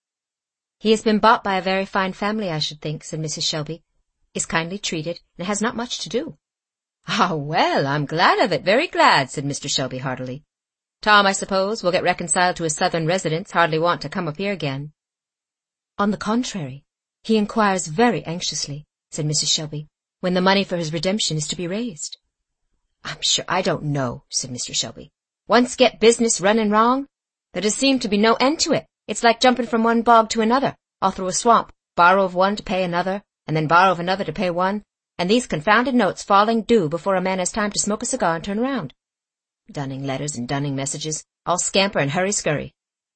"He has been bought by a very fine family, I should think," said Missus Shelby. "Is kindly treated, and has not much to do." "Ah, well, I'm glad of it, very glad," said Mister Shelby heartily. "Tom, I suppose, will get reconciled to his southern residence, hardly want to come up here again." "On the contrary, he inquires very anxiously," said Missus Shelby, "when the money for his redemption is to be raised." "I'm sure I don't know," said Mister Shelby. "Once get business running wrong, there does seem to be no end to it. It's like jumping from one bog to another, all through a swamp, borrow of one to pay another, and then borrow of another to pay one, and these confounded notes falling due before a man has time to smoke a cigar and turn around. Dunning letters and dunning messages, all scamper and hurry-scurry.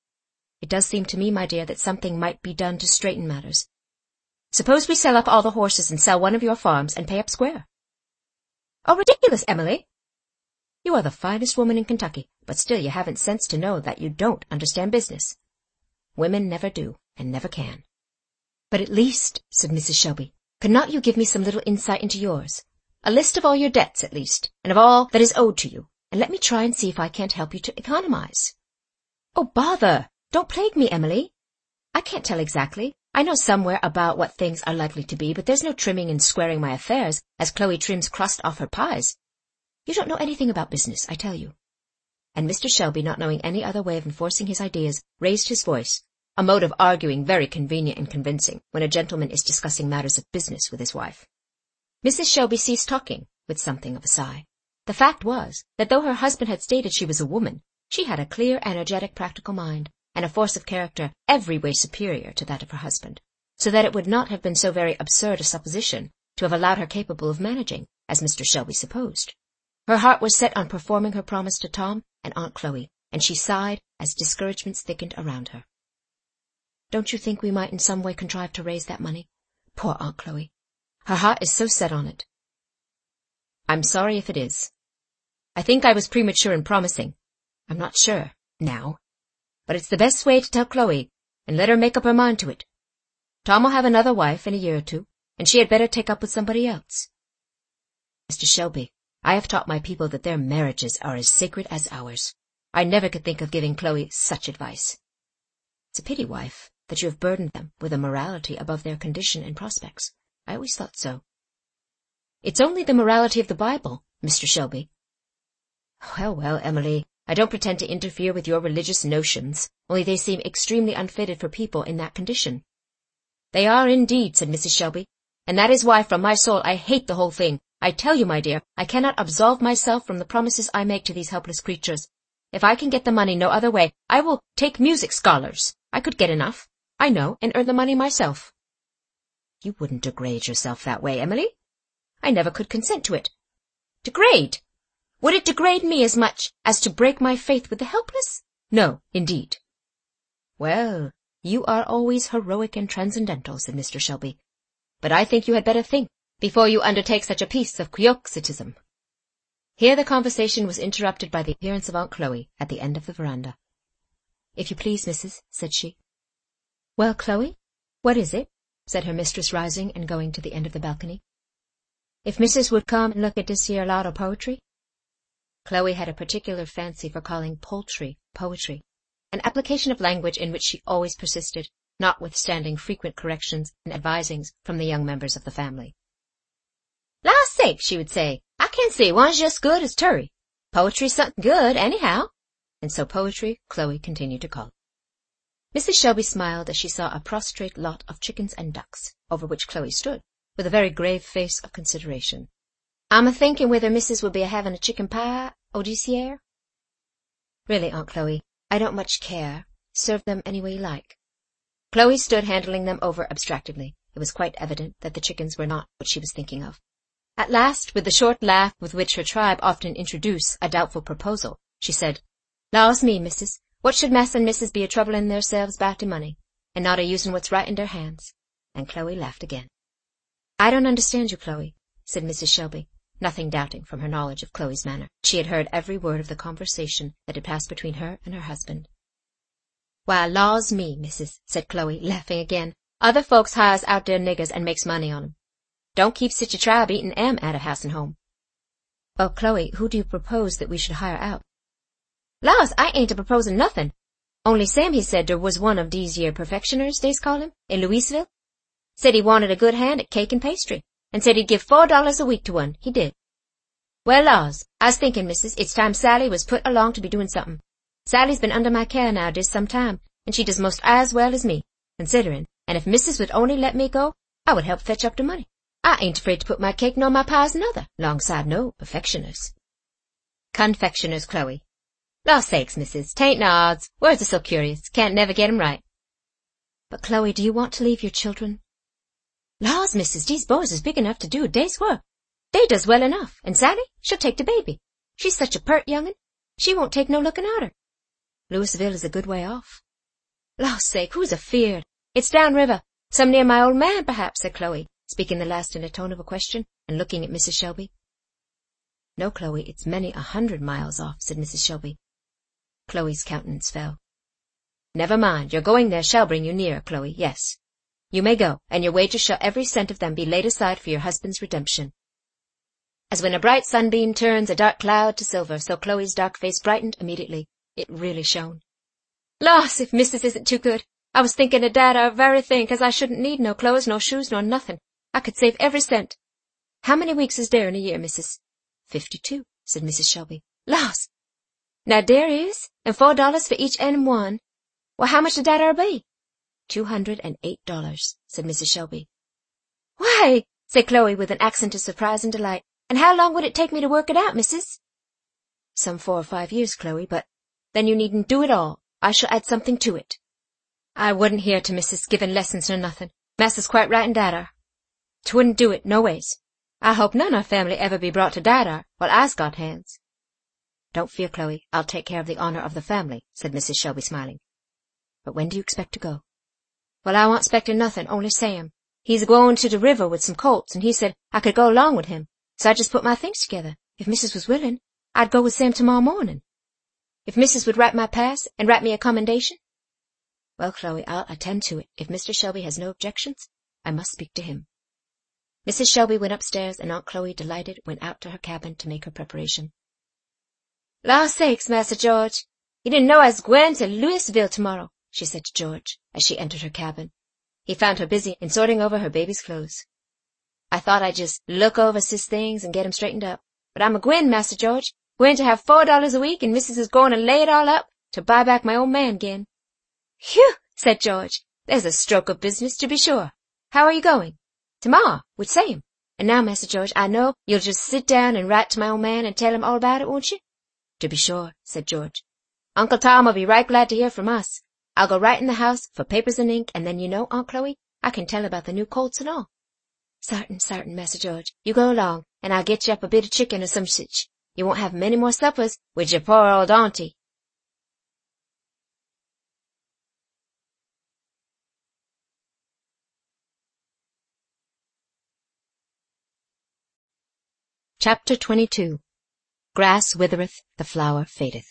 It does seem to me, my dear, that something might be done to straighten matters. Suppose we sell up all the horses and sell one of your farms and pay up square." "Oh, ridiculous, Emily!" "You are the finest woman in Kentucky, but still you haven't sense to know that you don't understand business. Women never do, and never can." "But at least," said Missus Shelby, "cannot you give me some little insight into yours? A list of all your debts, at least, and of all that is owed to you, and let me try and see if I can't help you to economize." "Oh, bother! Don't plague me, Emily. I can't tell exactly. I know somewhere about what things are likely to be, but there's no trimming and squaring my affairs as Chloe trims crust off her pies. You don't know anything about business, I tell you." And Mister Shelby, not knowing any other way of enforcing his ideas, raised his voice, a mode of arguing very convenient and convincing when a gentleman is discussing matters of business with his wife. Missus Shelby ceased talking, with something of a sigh. The fact was that though her husband had stated she was a woman, she had a clear, energetic, practical mind, and a force of character every way superior to that of her husband, so that it would not have been so very absurd a supposition to have allowed her capable of managing, as Mister Shelby supposed. Her heart was set on performing her promise to Tom and Aunt Chloe, and she sighed as discouragements thickened around her. "Don't you think we might in some way contrive to raise that money? Poor Aunt Chloe. Her heart is so set on it." "I'm sorry if it is. I think I was premature in promising. I'm not sure, now. But it's the best way to tell Chloe, and let her make up her mind to it. Tom will have another wife in a year or two, and she had better take up with somebody else. Mister Shelby, I have taught my people that their marriages are as sacred as ours. I never could think of giving Chloe such advice. It's a pity, wife, that you have burdened them with a morality above their condition and prospects. I always thought so." "It's only the morality of the Bible, Mister Shelby." "Well, well, Emily, I don't pretend to interfere with your religious notions, only they seem extremely unfitted for people in that condition." "They are indeed," said Missus Shelby. and that is why from my soul I hate the whole thing. I tell you, my dear, I cannot absolve myself from the promises I make to these helpless creatures. If I can get the money no other way, I will take music scholars. I could get enough, I know, and earn the money myself. You wouldn't degrade yourself that way, Emily. I never could consent to it. Degrade? Would it degrade me as much as to break my faith with the helpless? No, indeed. Well, you are always heroic and transcendental, said Mister Shelby. But I think you had better think before you undertake such a piece of quixotism. Here the conversation was interrupted by the appearance of Aunt Chloe at the end of the veranda. If you please, missus, said she. Well, Chloe, what is it? Said her mistress, rising and going to the end of the balcony. If missus would come and look at this here lot of poetry. Chloe had a particular fancy for calling poultry poetry, an application of language in which she always persisted, notwithstanding frequent corrections and advisings from the young members of the family. Law's sake, she would say, I can't say one's just good as Turry. Poetry's something good, anyhow. And so poetry, Chloe continued to call it. Missus Shelby smiled as she saw a prostrate lot of chickens and ducks, over which Chloe stood, with a very grave face of consideration. I'm a-thinking whether missus would be a-having a chicken pie au dessert. Really, Aunt Chloe, I don't much care. Serve them any way you like. Chloe stood handling them over abstractedly. It was quite evident that the chickens were not what she was thinking of. At last, with the short laugh with which her tribe often introduce a doubtful proposal, she said, Laws me, missus, what should Mass and Missus be a-troubling theirselves about the money, and not a-using what's right in their hands? And Chloe laughed again. I don't understand you, Chloe, said Missus Shelby, nothing doubting from her knowledge of Chloe's manner. She had heard every word of the conversation that had passed between her and her husband. Why, laws me, missus, said Chloe, laughing again. Other folks hires out their niggers and makes money on 'em. Don't keep sich a tribe eatin' 'em at a house and home. Well, Chloe, who do you propose that we should hire out? Laws, I ain't a-proposing nothin'. Only Sam, he said there was one of these year perfectioners, they's call him, in Louisville. Said he wanted a good hand at cake and pastry, and said he'd give four dollars a week to one. He did. Well, laws, I was thinking, missus, it's time Sally was put along to be doing something. Sally's been under my care now dis some time, and she does most as well as me, considerin', and if missus would only let me go, I would help fetch up the money. I ain't afraid to put my cake nor my pies another, longside no perfectioners. Confectioners, Chloe. Law sakes, missus, tain't no odds. Words are so curious, can't never get 'em right. But, Chloe, do you want to leave your children? Laws, missus, these boys is big enough to do a day's work. They does well enough, and Sally, she'll take the baby. She's such a pert young'un, she won't take no looking at her. Louisville is a good way off. Law's sake, who's afeard? It's down river, some near my old man, perhaps, said Chloe, speaking the last in a tone of a question, and looking at Missus Shelby. No, Chloe, it's many a hundred miles off, said Missus Shelby. Chloe's countenance fell. Never mind, your going there shall bring you nearer, Chloe, yes. You may go, and your wages shall every cent of them be laid aside for your husband's redemption. As when a bright sunbeam turns a dark cloud to silver, so Chloe's dark face brightened immediately. It really shone. Laws, if missus isn't too good. I was thinking of Dad our very thing, 'cause I shouldn't need no clothes, nor shoes, nor nothing. I could save every cent. How many weeks is there in a year, missus? Fifty-two, said Missus Shelby. Laws! Now there is, and four dollars for each N one. Well, how much did that ar be? Two hundred and eight dollars, said Missus Shelby. Why, said Chloe with an accent of surprise and delight, and how long would it take me to work it out, missus? Some four or five years, Chloe, but then you needn't do it all. I shall add something to it. I wouldn't hear to missus giving lessons nor nothing. Massa's quite right in that ar. 'Twouldn't do it, no ways. I hope none of our family ever be brought to that ar while I's got hands. Don't fear, Chloe, I'll take care of the honor of the family, said Missus Shelby, smiling. But when do you expect to go? Well, I wa'n't expecting nothing, only Sam. He's a-going to the river with some colts, and he said I could go along with him, so I just put my things together. If missus was willing, I'd go with Sam tomorrow morning. If missus would write my pass and write me a commendation? Well, Chloe, I'll attend to it. If Mister Shelby has no objections, I must speak to him. Missus Shelby went upstairs, and Aunt Chloe, delighted, went out to her cabin to make her preparation. Law sakes, Massa George, you didn't know I was gwine to Louisville tomorrow, she said to George, as she entered her cabin. He found her busy in sorting over her baby's clothes. I thought I'd just look over sis things and get 'em straightened up, but I'm a-gwine, Massa George, gwine to have four dollars a week, and missus is goin' to lay it all up to buy back my old man again. Phew, said George, there's a stroke of business, to be sure. How are you going? tomorrow, with same. And now, Master George, I know you'll just sit down and write to my old man and tell him all about it, won't you? To be sure, said George. Uncle Tom will be right glad to hear from us. I'll go right in the house for papers and ink, and then you know, Aunt Chloe, I can tell about the new colts and all. Sartin, sartin, Master George. You go along, and I'll get you up a bit of chicken or some sich. You won't have many more suppers with your poor old auntie. Chapter twenty-two. Grass withereth, the flower fadeth.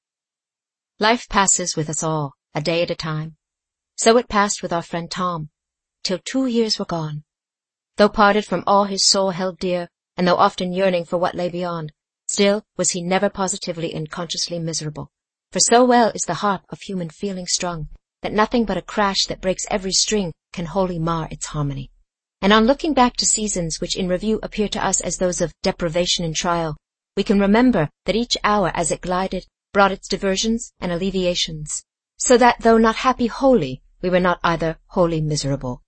Life passes with us all, a day at a time. So it passed with our friend Tom, till two years were gone. Though parted from all his soul held dear, and though often yearning for what lay beyond, still was he never positively and consciously miserable. For so well is the harp of human feeling strung, that nothing but a crash that breaks every string can wholly mar its harmony. And on looking back to seasons which in review appear to us as those of deprivation and trial, we can remember that each hour as it glided brought its diversions and alleviations, so that though not happy wholly, we were not either wholly miserable.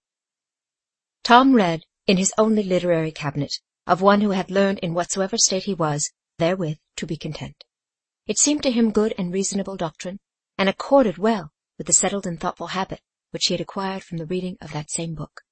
Tom read, in his only literary cabinet, of one who had learned in whatsoever state he was, therewith to be content. It seemed to him good and reasonable doctrine, and accorded well with the settled and thoughtful habit which he had acquired from the reading of that same book.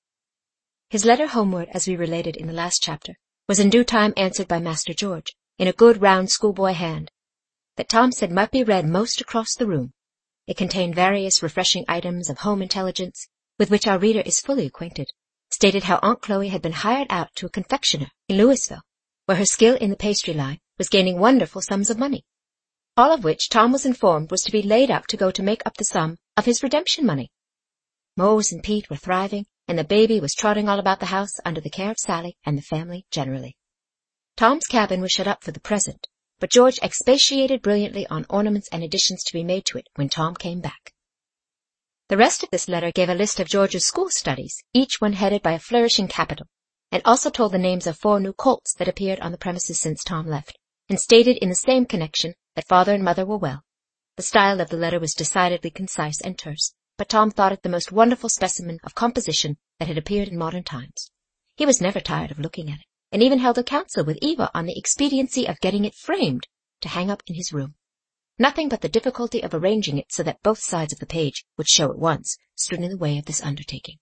His letter homeward, as we related in the last chapter, was in due time answered by Master George, in a good round schoolboy hand, that Tom said might be read most across the room. It contained various refreshing items of home intelligence, with which our reader is fully acquainted, stated how Aunt Chloe had been hired out to a confectioner in Louisville, where her skill in the pastry line was gaining wonderful sums of money, all of which Tom was informed was to be laid up to go to make up the sum of his redemption money. Mose and Pete were thriving, and the baby was trotting all about the house under the care of Sally and the family generally. Tom's cabin was shut up for the present, but George expatiated brilliantly on ornaments and additions to be made to it when Tom came back. The rest of this letter gave a list of George's school studies, each one headed by a flourishing capital, and also told the names of four new colts that appeared on the premises since Tom left, and stated in the same connection that father and mother were well. The style of the letter was decidedly concise and terse, but Tom thought it the most wonderful specimen of composition that had appeared in modern times. He was never tired of looking at it, and even held a council with Eva on the expediency of getting it framed to hang up in his room. Nothing but the difficulty of arranging it so that both sides of the page would show at once stood in the way of this undertaking.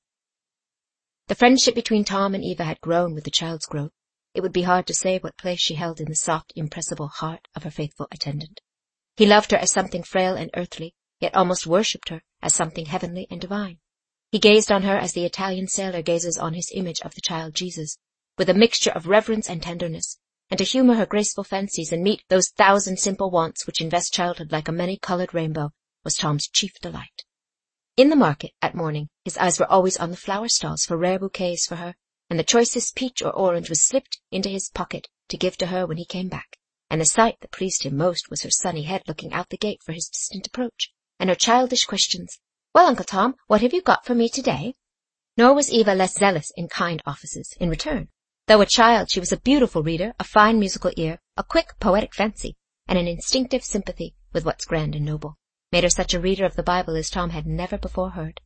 The friendship between Tom and Eva had grown with the child's growth. It would be hard to say what place she held in the soft, impressible heart of her faithful attendant. He loved her as something frail and earthly, yet almost worshipped her as something heavenly and divine. He gazed on her as the Italian sailor gazes on his image of the child Jesus, with a mixture of reverence and tenderness, and to humor her graceful fancies and meet those thousand simple wants which invest childhood like a many-colored rainbow was Tom's chief delight. In the market, at morning, his eyes were always on the flower stalls for rare bouquets for her, and the choicest peach or orange was slipped into his pocket to give to her when he came back, and the sight that pleased him most was her sunny head looking out the gate for his distant approach, and her childish questions, "Well, Uncle Tom, what have you got for me today?" Nor was Eva less zealous in kind offices in return. Though a child, she was a beautiful reader, a fine musical ear, a quick poetic fancy, and an instinctive sympathy with what's grand and noble, made her such a reader of the Bible as Tom had never before heard.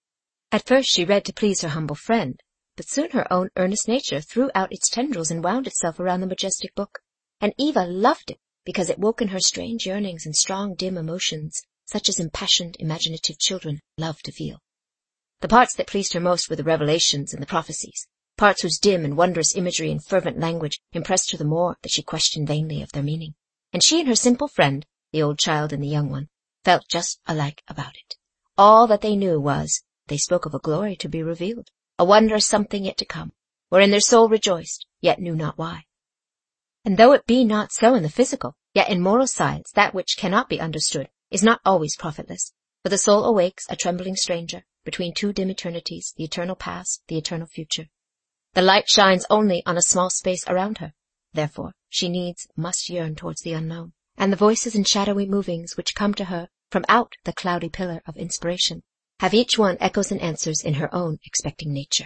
At first she read to please her humble friend, but soon her own earnest nature threw out its tendrils and wound itself around the majestic book, and Eva loved it because it woke in her strange yearnings and strong dim emotions, such as impassioned, imaginative children love to feel. The parts that pleased her most were the revelations and the prophecies, parts whose dim and wondrous imagery and fervent language impressed her the more that she questioned vainly of their meaning, and she and her simple friend, the old child and the young one, felt just alike about it. All that they knew was, they spoke of a glory to be revealed, a wondrous something yet to come, wherein their soul rejoiced, yet knew not why. And though it be not so in the physical, yet in moral science that which cannot be understood is not always profitless, for the soul awakes a trembling stranger between two dim eternities, the eternal past, the eternal future. The light shines only on a small space around her, therefore she needs must yearn towards the unknown, and the voices and shadowy movings which come to her from out the cloudy pillar of inspiration have each one echoes and answers in her own expecting nature.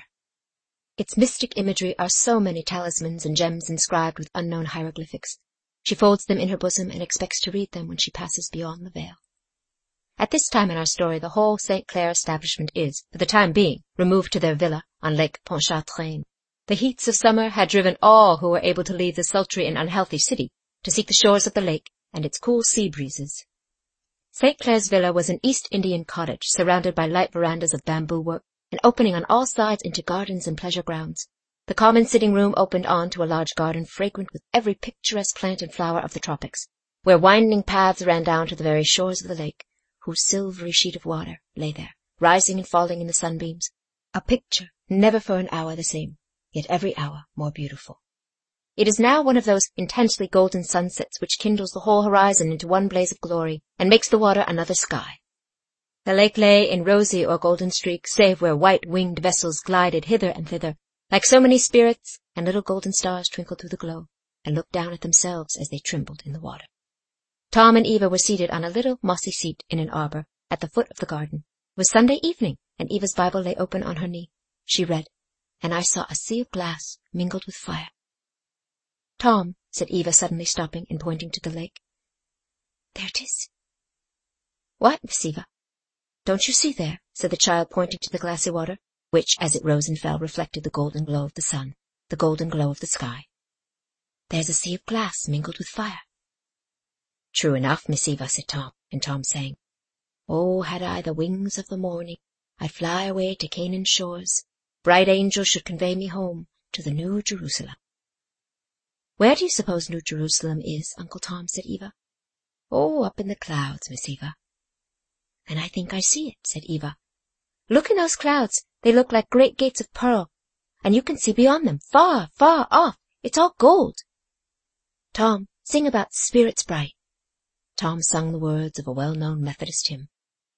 Its mystic imagery are so many talismans and gems inscribed with unknown hieroglyphics. She folds them in her bosom and expects to read them when she passes beyond the veil. At this time in our story, the whole Saint Clair establishment is, for the time being, removed to their villa on Lake Pontchartrain. The heats of summer had driven all who were able to leave the sultry and unhealthy city to seek the shores of the lake and its cool sea breezes. Saint Clair's villa was an East Indian cottage surrounded by light verandas of bamboo work and opening on all sides into gardens and pleasure grounds. The common sitting room opened on to a large garden fragrant with every picturesque plant and flower of the tropics, where winding paths ran down to the very shores of the lake, whose silvery sheet of water lay there, rising and falling in the sunbeams, a picture never for an hour the same, yet every hour more beautiful. It is now one of those intensely golden sunsets which kindles the whole horizon into one blaze of glory and makes the water another sky. The lake lay in rosy or golden streaks, save where white-winged vessels glided hither and thither, like so many spirits, and little golden stars twinkled through the glow, and looked down at themselves as they trembled in the water. Tom and Eva were seated on a little mossy seat in an arbor at the foot of the garden. It was Sunday evening, and Eva's Bible lay open on her knee. She read, "And I saw a sea of glass mingled with fire." "Tom," said Eva, suddenly stopping and pointing to the lake. "There it is." "What, Miss Eva?" "Don't you see there?" said the child, pointing to the glassy water, which, as it rose and fell, reflected the golden glow of the sun, the golden glow of the sky. "There's a sea of glass mingled with fire." "True enough, Miss Eva," said Tom, and Tom sang, "Oh, had I the wings of the morning, I'd fly away to Canaan's shores. Bright angels should convey me home to the New Jerusalem." "Where do you suppose New Jerusalem is, Uncle Tom?" said Eva. "Oh, up in the clouds, Miss Eva." "And I think I see it," said Eva. "Look in those clouds. They look like great gates of pearl, and you can see beyond them, far, far off. It's all gold." "Tom, sing about spirits bright." Tom sung the words of a well-known Methodist hymn.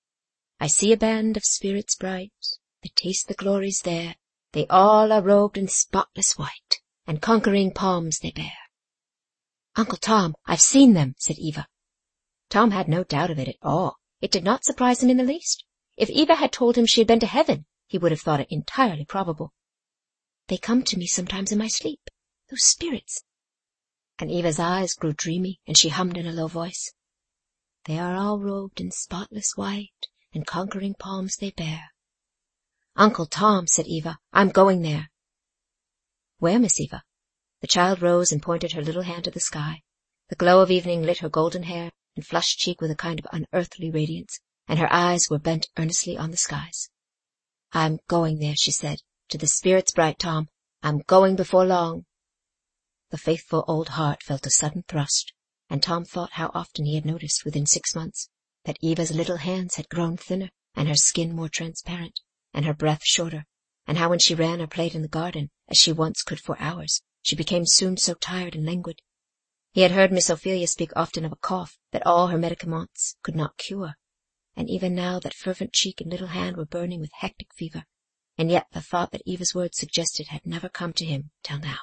"I see a band of spirits bright, that taste the glories there. They all are robed in spotless white, and conquering palms they bear." "Uncle Tom, I've seen them," said Eva. Tom had no doubt of it at all. It did not surprise him in the least. If Eva had told him she had been to heaven, he would have thought it entirely probable. "They come to me sometimes in my sleep, those spirits." And Eva's eyes grew dreamy, and she hummed in a low voice, "They are all robed in spotless white, and conquering palms they bear." "Uncle Tom," said Eva, "I'm going there." "Where, Miss Eva?" The child rose and pointed her little hand to the sky. The glow of evening lit her golden hair and flushed cheek with a kind of unearthly radiance, and her eyes were bent earnestly on the skies. "I'm going there," she said, "to the spirits bright, Tom. I'm going before long." The faithful old heart felt a sudden thrust, and Tom thought how often he had noticed within six months that Eva's little hands had grown thinner, and her skin more transparent, and her breath shorter, and how when she ran or played in the garden, as she once could for hours, she became soon so tired and languid. He had heard Miss Ophelia speak often of a cough that all her medicaments could not cure, and even now that fervent cheek and little hand were burning with hectic fever, and yet the thought that Eva's words suggested had never come to him till now.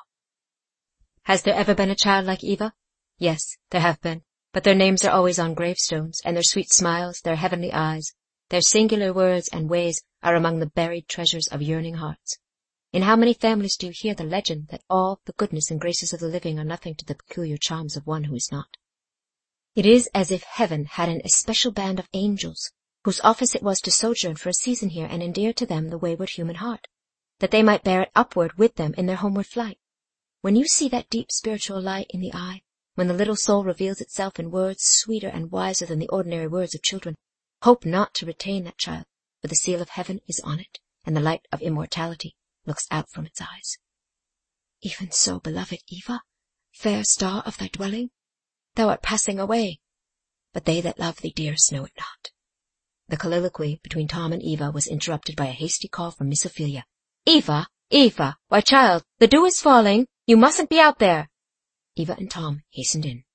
Has there ever been a child like Eva? Yes, there have been, but their names are always on gravestones, and their sweet smiles, their heavenly eyes, their singular words and ways are among the buried treasures of yearning hearts. In how many families do you hear the legend that all the goodness and graces of the living are nothing to the peculiar charms of one who is not? It is as if heaven had an especial band of angels, whose office it was to sojourn for a season here and endear to them the wayward human heart, that they might bear it upward with them in their homeward flight. When you see that deep spiritual light in the eye, when the little soul reveals itself in words sweeter and wiser than the ordinary words of children, hope not to retain that child, for the seal of heaven is on it, and the light of immortality looks out from its eyes. Even so, beloved Eva, fair star of thy dwelling, thou art passing away, but they that love thee dearest know it not. The colloquy between Tom and Eva was interrupted by a hasty call from Miss Ophelia. "Eva, Eva, why, child, the dew is falling. You mustn't be out there." Eva and Tom hastened in.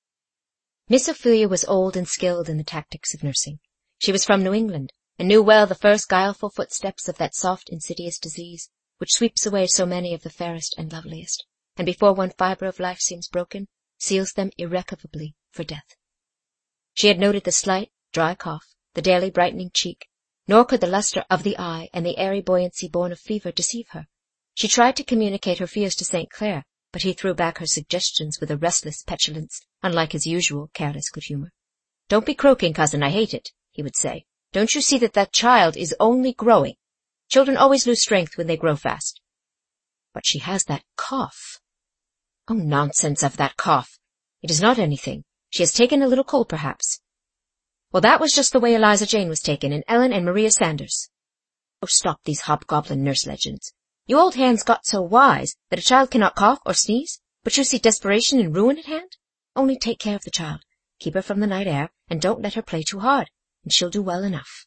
Miss Ophelia was old and skilled in the tactics of nursing. She was from New England, and knew well the first guileful footsteps of that soft, insidious disease, which sweeps away so many of the fairest and loveliest, and before one fibre of life seems broken, seals them irrevocably for death. She had noted the slight, dry cough, the daily brightening cheek, nor could the lustre of the eye and the airy buoyancy born of fever deceive her. She tried to communicate her fears to Saint Clair, but he threw back her suggestions with a restless petulance, unlike his usual careless good humor. "Don't be croaking, cousin, I hate it," he would say. "Don't you see that that child is only growing? Children always lose strength when they grow fast. But she has that cough. Oh, nonsense of that cough. It is not anything. She has taken a little cold, perhaps. Well, that was just the way Eliza Jane was taken, and Ellen and Maria Sanders. Oh, stop these hobgoblin nurse legends. You old hands got so wise that a child cannot cough or sneeze, but you see desperation and ruin at hand? Only take care of the child. Keep her from the night air, and don't let her play too hard, and she'll do well enough.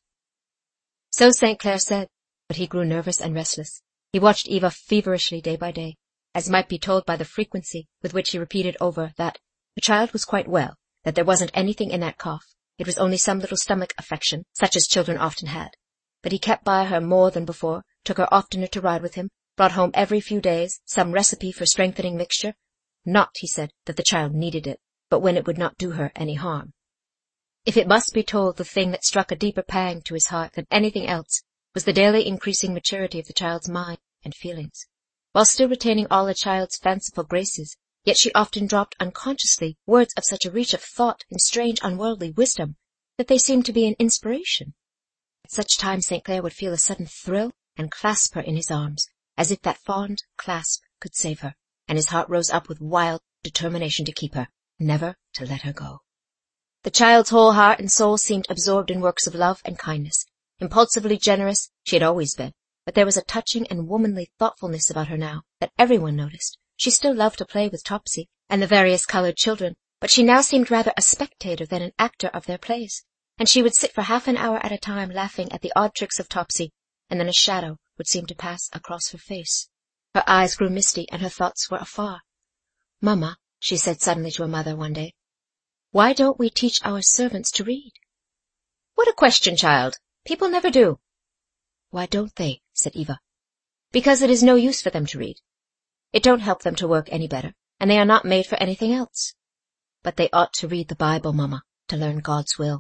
So Saint Clair said, but he grew nervous and restless. He watched Eva feverishly day by day, as might be told by the frequency with which he repeated over that the child was quite well, that there wasn't anything in that cough. It was only some little stomach affection, such as children often had. But he kept by her more than before, took her oftener to ride with him, brought home every few days some recipe for strengthening mixture. Not, he said, that the child needed it, but when it would not do her any harm. If it must be told, the thing that struck a deeper pang to his heart than anything else was the daily increasing maturity of the child's mind and feelings. While still retaining all a child's fanciful graces, yet she often dropped unconsciously words of such a reach of thought and strange unworldly wisdom that they seemed to be an inspiration. At such times Saint Clair would feel a sudden thrill and clasp her in his arms, as if that fond clasp could save her, and his heart rose up with wild determination to keep her, never to let her go. The child's whole heart and soul seemed absorbed in works of love and kindness. Impulsively generous she had always been, but there was a touching and womanly thoughtfulness about her now that everyone noticed. She still loved to play with Topsy and the various colored children, but she now seemed rather a spectator than an actor of their plays, and she would sit for half an hour at a time laughing at the odd tricks of Topsy, and then a shadow would seem to pass across her face. Her eyes grew misty, and her thoughts were afar. "Mamma," she said suddenly to her mother one day, "why don't we teach our servants to read?" "What a question, child! People never do." "Why don't they?" said Eva. "Because it is no use for them to read. It don't help them to work any better, and they are not made for anything else." "But they ought to read the Bible, Mamma, to learn God's will."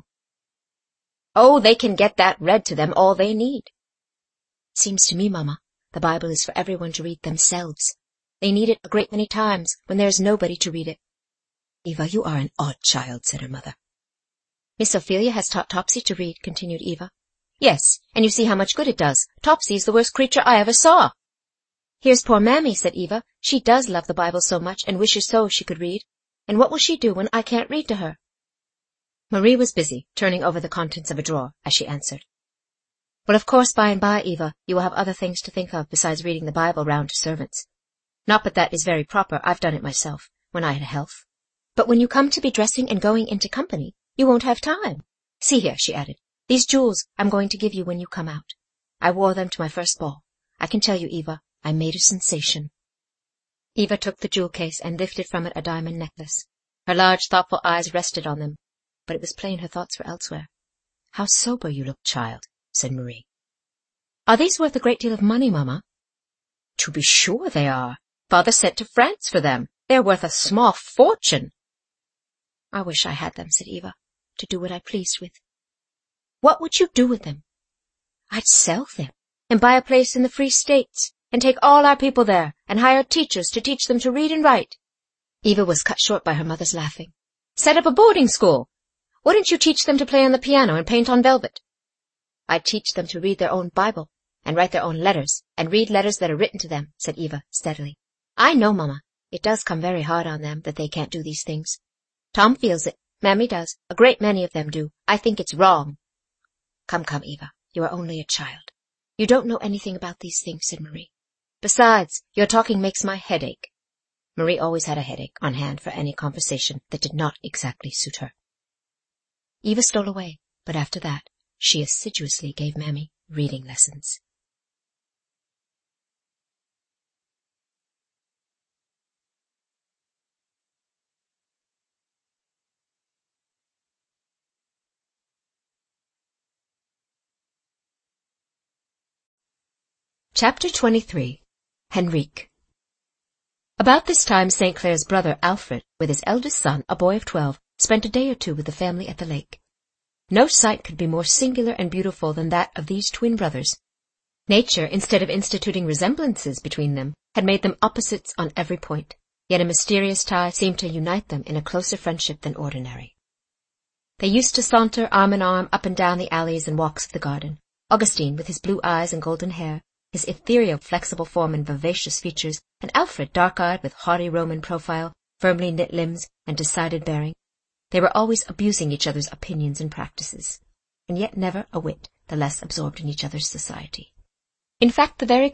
"Oh, they can get that read to them all they need." "It seems to me, Mamma, the Bible is for everyone to read themselves. They need it a great many times when there is nobody to read it." "Eva, you are an odd child," said her mother. "Miss Ophelia has taught Topsy to read," continued Eva. "Yes, and you see how much good it does. Topsy is the worst creature I ever saw." "Here's poor Mammy," said Eva. "She does love the Bible so much and wishes so she could read. And what will she do when I can't read to her?" Marie was busy, turning over the contents of a drawer, as she answered. "Well, of course, by and by, Eva, you will have other things to think of besides reading the Bible round to servants. Not but that is very proper. I've done it myself, when I had health. But when you come to be dressing and going into company, you won't have time. See here," she added, "these jewels I'm going to give you when you come out. I wore them to my first ball. I can tell you, Eva, I made a sensation." Eva took the jewel case and lifted from it a diamond necklace. Her large, thoughtful eyes rested on them, but it was plain her thoughts were elsewhere. "How sober you look, child," said Marie. "Are these worth a great deal of money, Mamma?" "To be sure they are. Father sent to France for them. They are worth a small fortune." "I wish I had them," said Eva, "to do what I pleased with." "What would you do with them?" "I'd sell them, and buy a place in the Free States, and take all our people there, and hire teachers to teach them to read and write." Eva was cut short by her mother's laughing. "Set up a boarding school. Wouldn't you teach them to play on the piano and paint on velvet?" "I'd teach them to read their own Bible, and write their own letters, and read letters that are written to them," said Eva steadily. "I know, Mamma, it does come very hard on them that they can't do these things. Tom feels it. Mammy does. A great many of them do. I think it's wrong." "Come, come, Eva, you are only a child. You don't know anything about these things," said Marie. "Besides, your talking makes my head ache." Marie always had a headache on hand for any conversation that did not exactly suit her. Eva stole away, but after that she assiduously gave Mammy reading lessons. Chapter twenty-three. Henrique. About this time Saint Clair's brother Alfred, with his eldest son, a boy of twelve, spent a day or two with the family at the lake. No sight could be more singular and beautiful than that of these twin brothers. Nature, instead of instituting resemblances between them, had made them opposites on every point, yet a mysterious tie seemed to unite them in a closer friendship than ordinary. They used to saunter arm in arm up and down the alleys and walks of the garden. Augustine, with his blue eyes and golden hair, his ethereal, flexible form and vivacious features, and Alfred, dark-eyed, with haughty Roman profile, firmly knit limbs, and decided bearing. They were always abusing each other's opinions and practices, and yet never a whit the less absorbed in each other's society. In fact, the very